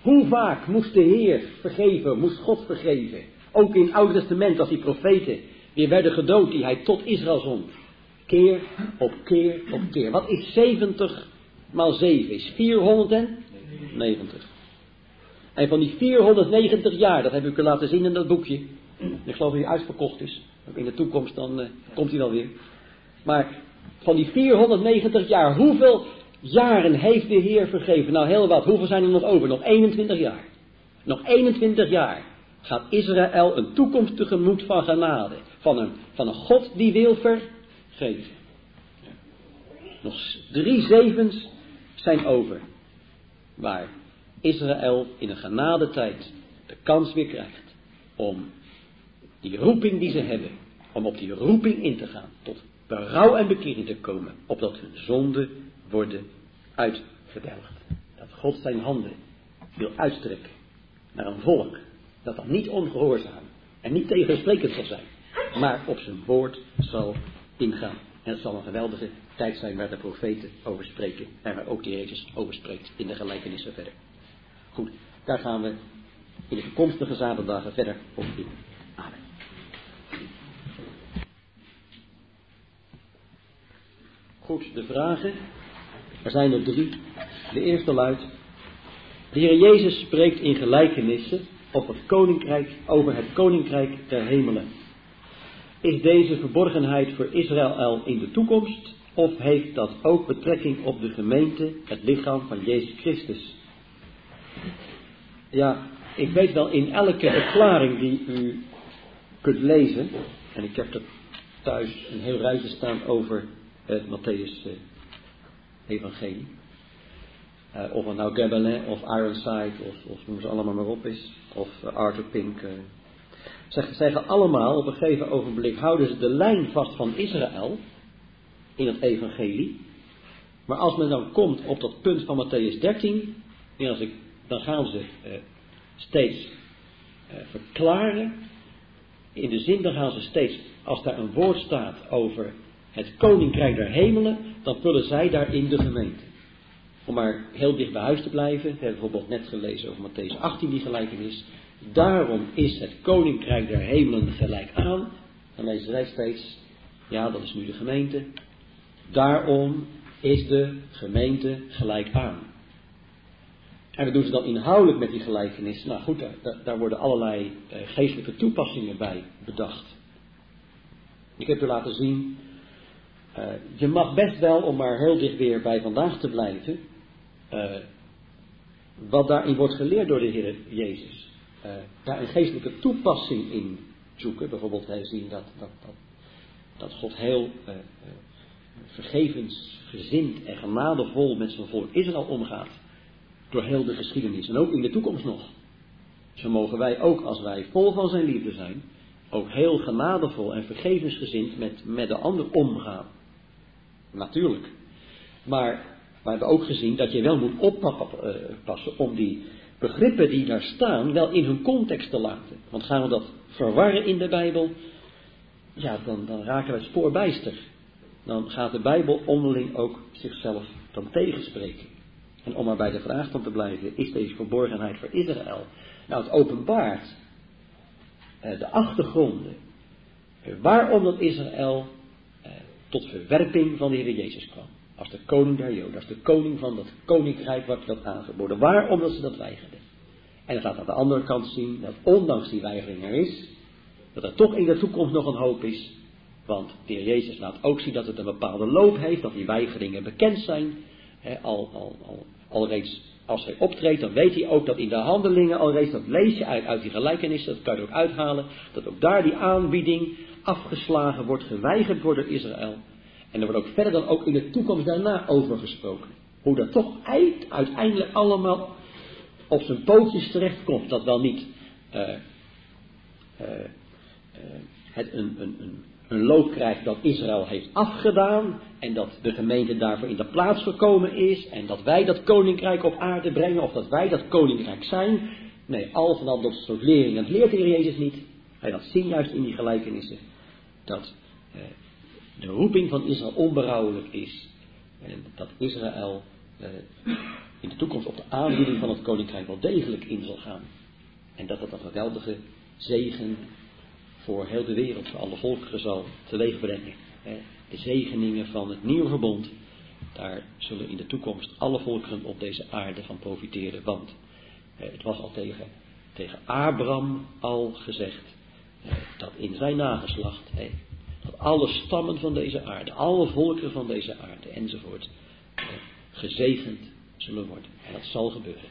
Hoe vaak moest de Heer vergeven, moest God vergeven? Ook in het Oude Testament, als die profeten weer werden gedood die hij tot Israël zond. Keer op keer op keer. Wat is zeventig maal zeven? Is vierhonderdnegentig. En van die vierhonderdnegentig jaar, dat heb ik u laten zien in dat boekje. Ik geloof dat hij uitverkocht is. In de toekomst dan uh, komt hij wel weer. Maar van die vierhonderdnegentig jaar, hoeveel jaren heeft de Heer vergeven? Nou, heel wat. Hoeveel zijn er nog over? Nog eenentwintig jaar. Nog eenentwintig jaar gaat Israël een toekomst tegemoet van genade. Van een, van een God die wil vergeven. Nog drie zevens zijn over. Waar Israël in een genadetijd de kans weer krijgt om die roeping die ze hebben, om op die roeping in te gaan, tot berouw en bekering te komen, opdat hun zonden worden uitgedelgd. Dat God zijn handen wil uitstrekken naar een volk dat dan niet ongehoorzaam en niet tegensprekend zal zijn, maar op zijn woord zal ingaan. En het zal een geweldige tijd zijn waar de profeten over spreken en waar ook de Jezus over spreekt in de gelijkenissen verder. Goed, daar gaan we in de toekomstige zaterdagen verder op in. Amen. Goed, de vragen. Er zijn er drie. De eerste luidt: de Heer Jezus spreekt in gelijkenissen op het koninkrijk, over het koninkrijk der hemelen. Is deze verborgenheid voor Israël in de toekomst, of heeft dat ook betrekking op de gemeente, het lichaam van Jezus Christus? Ja, ik weet wel, in elke verklaring die u kunt lezen, en ik heb er thuis een heel rijtje staan over het Matthäus uh, evangelie. Uh, of het nou Gabelin of Ironside of, of noem ze allemaal maar op is. Of uh, Arthur Pink. Uh. Ze zeggen allemaal op een gegeven ogenblik houden ze de lijn vast van Israël in het evangelie. Maar als men dan komt op dat punt van Matthäus dertien, en als ik, dan gaan ze uh, steeds uh, verklaren. In de zin, dan gaan ze steeds, als daar een woord staat over het koninkrijk der hemelen, dan vullen zij daarin de gemeente. Om maar heel dicht bij huis te blijven, we hebben bijvoorbeeld net gelezen over Matthäus achttien die gelijkenis. Daarom is het koninkrijk der hemelen gelijk aan. Dan lezen zij steeds, ja, dat is nu de gemeente. Daarom is de gemeente gelijk aan. En dat doen ze dan inhoudelijk met die gelijkenis. Nou goed, daar, daar worden allerlei uh, geestelijke toepassingen bij bedacht. Ik heb u laten zien, uh, je mag best wel, om maar heel dicht weer bij vandaag te blijven, uh, wat daarin wordt geleerd door de Heer Jezus. Uh, daar een geestelijke toepassing in zoeken. Bijvoorbeeld wij zien dat, dat, dat, dat God heel uh, uh, vergevensgezind en genadevol met zijn volk Israël omgaat. Door heel de geschiedenis. En ook in de toekomst nog. Zo mogen wij ook, als wij vol van zijn liefde zijn, ook heel genadevol en vergevensgezind met, met de ander omgaan. Natuurlijk. Maar we hebben ook gezien dat je wel moet oppassen om die begrippen die daar staan wel in hun context te laten. Want gaan we dat verwarren in de Bijbel, ja, dan, dan raken we het spoor bijster. Dan gaat de Bijbel onderling ook zichzelf dan tegenspreken. En om maar bij de vraag dan te blijven, is deze verborgenheid voor Israël? Nou, het openbaart uh, de achtergronden. Uh, waarom dat Israël uh, tot verwerping van de Heer Jezus kwam. Als de koning der Joden, als de koning van dat koninkrijk wat dat aangeboden. Waarom dat ze dat weigerden. En het laat aan de andere kant zien dat ondanks die weigering er is, dat er toch in de toekomst nog een hoop is. Want de Heer Jezus laat ook zien dat het een bepaalde loop heeft, dat die weigeringen bekend zijn. He, al, al, al, al reeds als hij optreedt, dan weet hij ook dat in de handelingen al reeds, dat lees je uit, uit die gelijkenissen, dat kan je ook uithalen, dat ook daar die aanbieding afgeslagen wordt, geweigerd wordt door Israël. En er wordt ook verder dan ook in de toekomst daarna over gesproken. Hoe dat toch uiteindelijk allemaal op zijn pootjes terechtkomt. Dat wel niet uh, uh, uh, het een, een, een, een loop krijgt dat Israël heeft afgedaan. En dat de gemeente daarvoor in de plaats gekomen is. En dat wij dat koninkrijk op aarde brengen. Of dat wij dat koninkrijk zijn. Nee, al vanaf dat soort leringen. Dat leert de Heer Jezus niet. Hij laat zien juist in die gelijkenissen. Dat uh, de roeping van Israël onberouwelijk is. En dat Israël uh, in de toekomst op de aanbieding van het koninkrijk wel degelijk in zal gaan. En dat dat een geweldige zegen voor heel de wereld, voor alle volkeren zal teweeg brengen. De zegeningen van het nieuwe verbond, daar zullen in de toekomst alle volkeren op deze aarde van profiteren. Want het was al tegen, tegen Abraham al gezegd dat in zijn nageslacht, dat alle stammen van deze aarde, alle volkeren van deze aarde enzovoort, gezegend zullen worden. En dat zal gebeuren.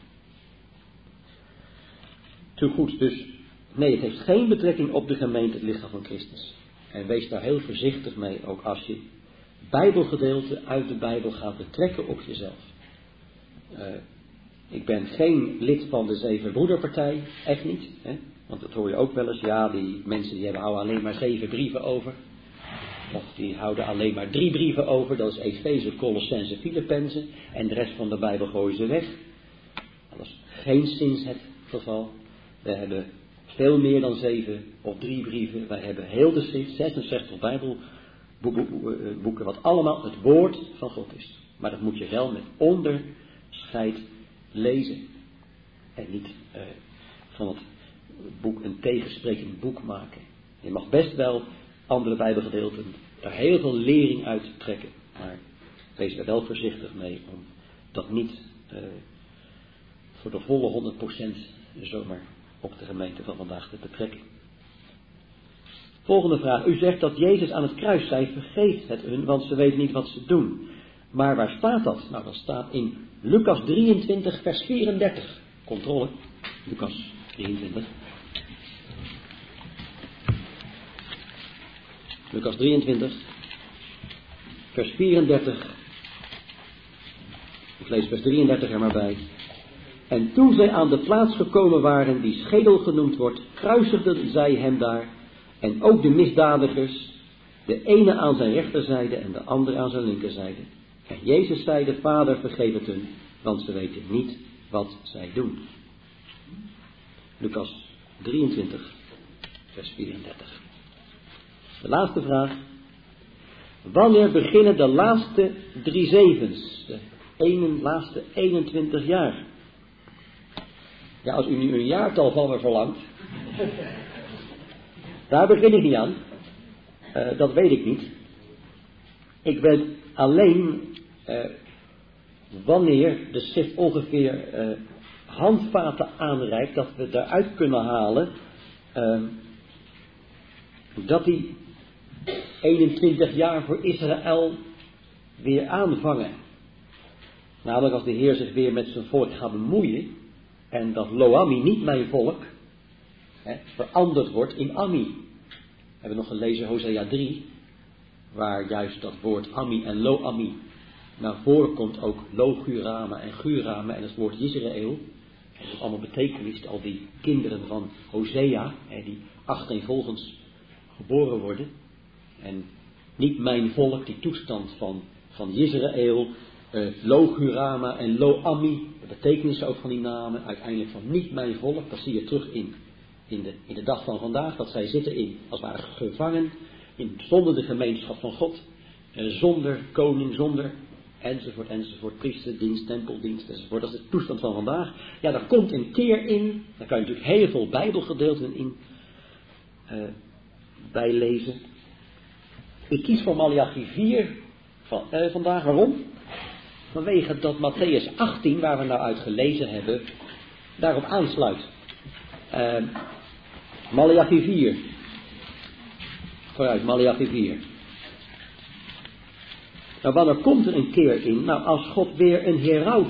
Zo goed, dus nee, het heeft geen betrekking op de gemeente, het lichaam van Christus. En wees daar heel voorzichtig mee, ook als je Bijbelgedeelte uit de Bijbel gaat betrekken op jezelf. Uh, ik ben geen lid van de Zevenbroederpartij, echt niet. Hè? Want dat hoor je ook wel eens, ja, die mensen die hebben houden alleen maar zeven brieven over. Of die houden alleen maar drie brieven over, dat is Efeze, Colossense, Filippenzen. En de rest van de Bijbel gooien ze weg. Dat is geen sinds het geval. We hebben veel meer dan zeven of drie brieven. Wij hebben heel de zesenzestig Bijbelboeken, wat allemaal het woord van God is. Maar dat moet je wel met onderscheid lezen. En niet uh, van het boek een tegensprekend boek maken. Je mag best wel andere Bijbelgedeelten daar heel veel lering uit trekken. Maar wees er wel voorzichtig mee om dat niet uh, voor de volle honderd procent zomaar op de gemeente van vandaag te betrekken. Volgende vraag. U zegt dat Jezus aan het kruis zei, vergeet het hun, want ze weten niet wat ze doen. Maar waar staat dat? Nou, dat staat in Lucas drieëntwintig, vers vierendertig. Controle. Lucas drieëntwintig. Lucas drieëntwintig, vers vierendertig. Ik lees vers drieëndertig er maar bij. En toen zij aan de plaats gekomen waren die schedel genoemd wordt, kruisigden zij hem daar. En ook de misdadigers, de ene aan zijn rechterzijde en de andere aan zijn linkerzijde. En Jezus zeide, Vader, vergeef het hun, want ze weten niet wat zij doen. Lucas drieëntwintig, vers vierendertig. De laatste vraag. Wanneer beginnen de laatste drie zevens? De ene, laatste eenentwintig jaar. Ja, als u nu een jaartal van me verlangt. Daar begin ik niet aan. Uh, dat weet ik niet. Ik weet alleen uh, wanneer de schrift ongeveer uh, handvaten aanreikt, dat we daaruit kunnen halen uh, dat die eenentwintig jaar voor Israël weer aanvangen. Namelijk als de Heer zich weer met zijn volk gaat bemoeien en dat Lo-Ammi, niet mijn volk, hè, veranderd wordt in Ammi. We hebben nog gelezen Hosea drie, waar juist dat woord Ammi en Lo-Ammi naar voren komt, ook Lo-Gurama en Gurama en het woord Israël. En dat allemaal betekenis, al die kinderen van Hosea, hè, die achtereenvolgens geboren worden. En niet mijn volk, die toestand van, van Israël, uh, Lo-Gurama en Lo-Ammi, de betekenissen ook van die namen, uiteindelijk van niet mijn volk, dat zie je terug in, in, de, in de dag van vandaag, dat zij zitten in, als het ware gevangen, in, zonder de gemeenschap van God, uh, zonder koning, zonder enzovoort, enzovoort, priesterdienst, tempeldienst, enzovoort, dat is de toestand van vandaag. Ja, daar komt een keer in, daar kan je natuurlijk heel veel Bijbelgedeelten in uh, bijlezen. Ik kies voor Maleachi vier van, uh, vandaag. Waarom? Vanwege dat Matthäus achttien, waar we nou uit gelezen hebben, daarop aansluit. Uh, Maleachi vier. Vooruit, Maleachi vier. Nou, wanneer komt er een keer in? Nou, als God weer een heraut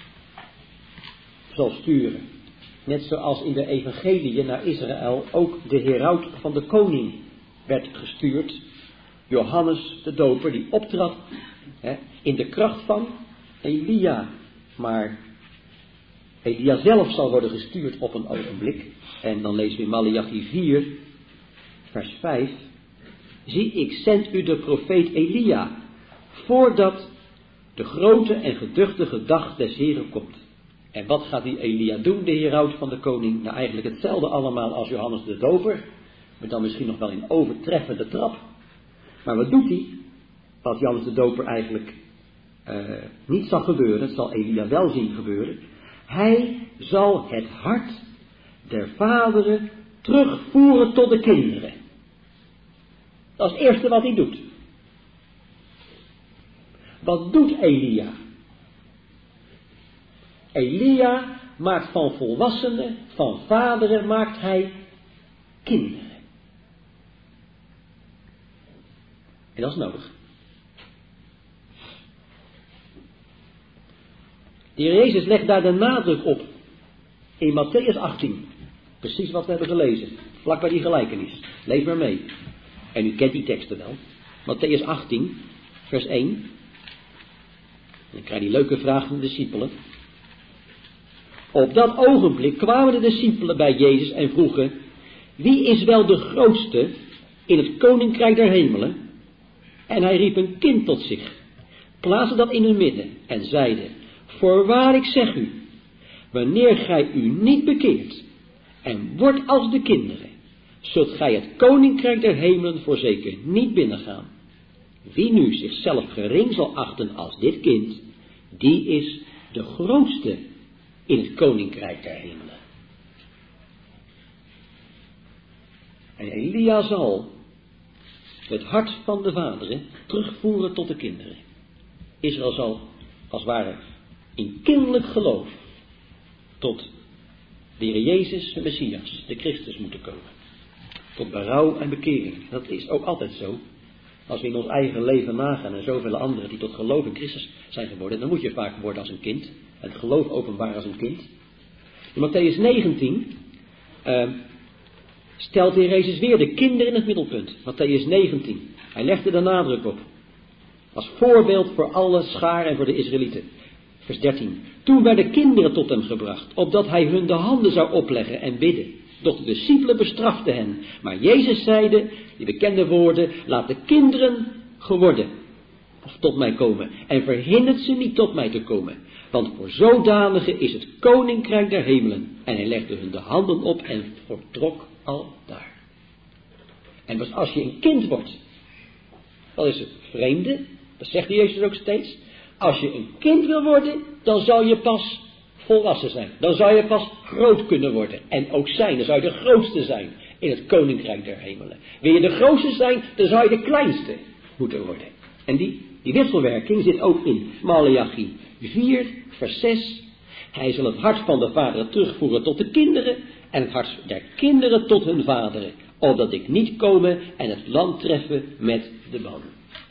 zal sturen. Net zoals in de evangeliën naar Israël ook de heraut van de koning werd gestuurd. Johannes de Doper, die optrad hè, in de kracht van Elia. Maar Elia zelf zal worden gestuurd op een ogenblik. En dan lezen we in Maleachi vier, vers vijf. Zie, ik zend u de profeet Elia, voordat de grote en geduchtige dag des Heren komt. En wat gaat die Elia doen, de heraut van de koning? Nou, eigenlijk hetzelfde allemaal als Johannes de Doper, maar dan misschien nog wel in overtreffende trap. Maar wat doet hij? Wat Johannes de Doper eigenlijk uh, niet zal gebeuren, het zal Elia wel zien gebeuren. Hij zal het hart der vaderen terugvoeren tot de kinderen. Dat is het eerste wat hij doet. Wat doet Elia? Elia maakt van volwassenen, van vaderen, maakt hij kinderen. En dat is nodig. De Heer Jezus legt daar de nadruk op. In Matthäus achttien. Precies wat we hebben gelezen. Vlak bij die gelijkenis. Lees maar mee. En u kent die teksten wel. Matthäus achttien, vers één. Dan krijg je die leuke vraag van de discipelen. Op dat ogenblik kwamen de discipelen bij Jezus en vroegen: wie is wel de grootste in het koninkrijk der hemelen? En hij riep een kind tot zich, plaatste dat in hun midden en zeide: voorwaar ik zeg u, wanneer gij u niet bekeert en wordt als de kinderen, zult gij het koninkrijk der hemelen voorzeker niet binnengaan. Wie nu zichzelf gering zal achten als dit kind, die is de grootste in het koninkrijk der hemelen. En Elia zal het hart van de vaderen terugvoeren tot de kinderen. Israël zal, als het ware, in kinderlijk geloof tot de Heer Jezus, de Messias, de Christus moeten komen. Tot berouw en bekering. Dat is ook altijd zo. Als we in ons eigen leven nagaan en zoveel anderen die tot geloof in Christus zijn geworden, dan moet je vaak worden als een kind. Het geloof openbaar als een kind. In Matthäus negentien uh, stelt de Heer Jezus weer de kinderen in het middelpunt. Matthäus negentien. Hij legde de nadruk op. Als voorbeeld voor alle schaar en voor de Israëlieten. Vers dertien. Toen werden kinderen tot hem gebracht, opdat hij hun de handen zou opleggen en bidden. Doch de discipelen bestraften hen. Maar Jezus zeide, die bekende woorden, laat de kinderen geworden, of tot mij komen, en verhindert ze niet tot mij te komen. Want voor zodanigen is het koninkrijk der hemelen. En hij legde hun de handen op en vertrok al daar. En dus als je een kind wordt, dat is het vreemde, dat zegt Jezus ook steeds. Als je een kind wil worden, dan zal je pas volwassen zijn. Dan zou je pas groot kunnen worden. En ook zijn, dan zou je de grootste zijn in het koninkrijk der hemelen. Wil je de grootste zijn, dan zou je de kleinste moeten worden. En die, die wisselwerking zit ook in Maleachi vier, vers zes. Hij zal het hart van de vaderen terugvoeren tot de kinderen en het hart der kinderen tot hun vaderen, opdat ik niet komen en het land treffen met de ban.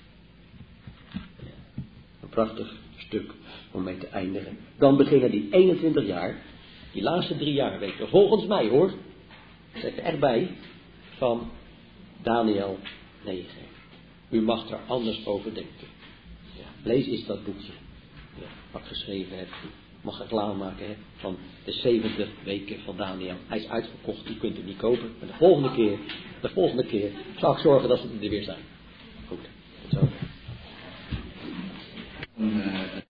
Een prachtig stuk om mee te eindigen. Dan beginnen die eenentwintig jaar, die laatste drie jaarweken, volgens mij hoor, zet er echt bij, van Daniel negen. U mag er anders over denken. Ja, lees eens dat boekje, ja, wat ik geschreven heb. Mag reclame maken hè, van de zeventig weken van Daniel. Hij is uitverkocht, u kunt hem niet kopen. Maar de volgende keer, de volgende keer zal ik zorgen dat ze er weer zijn.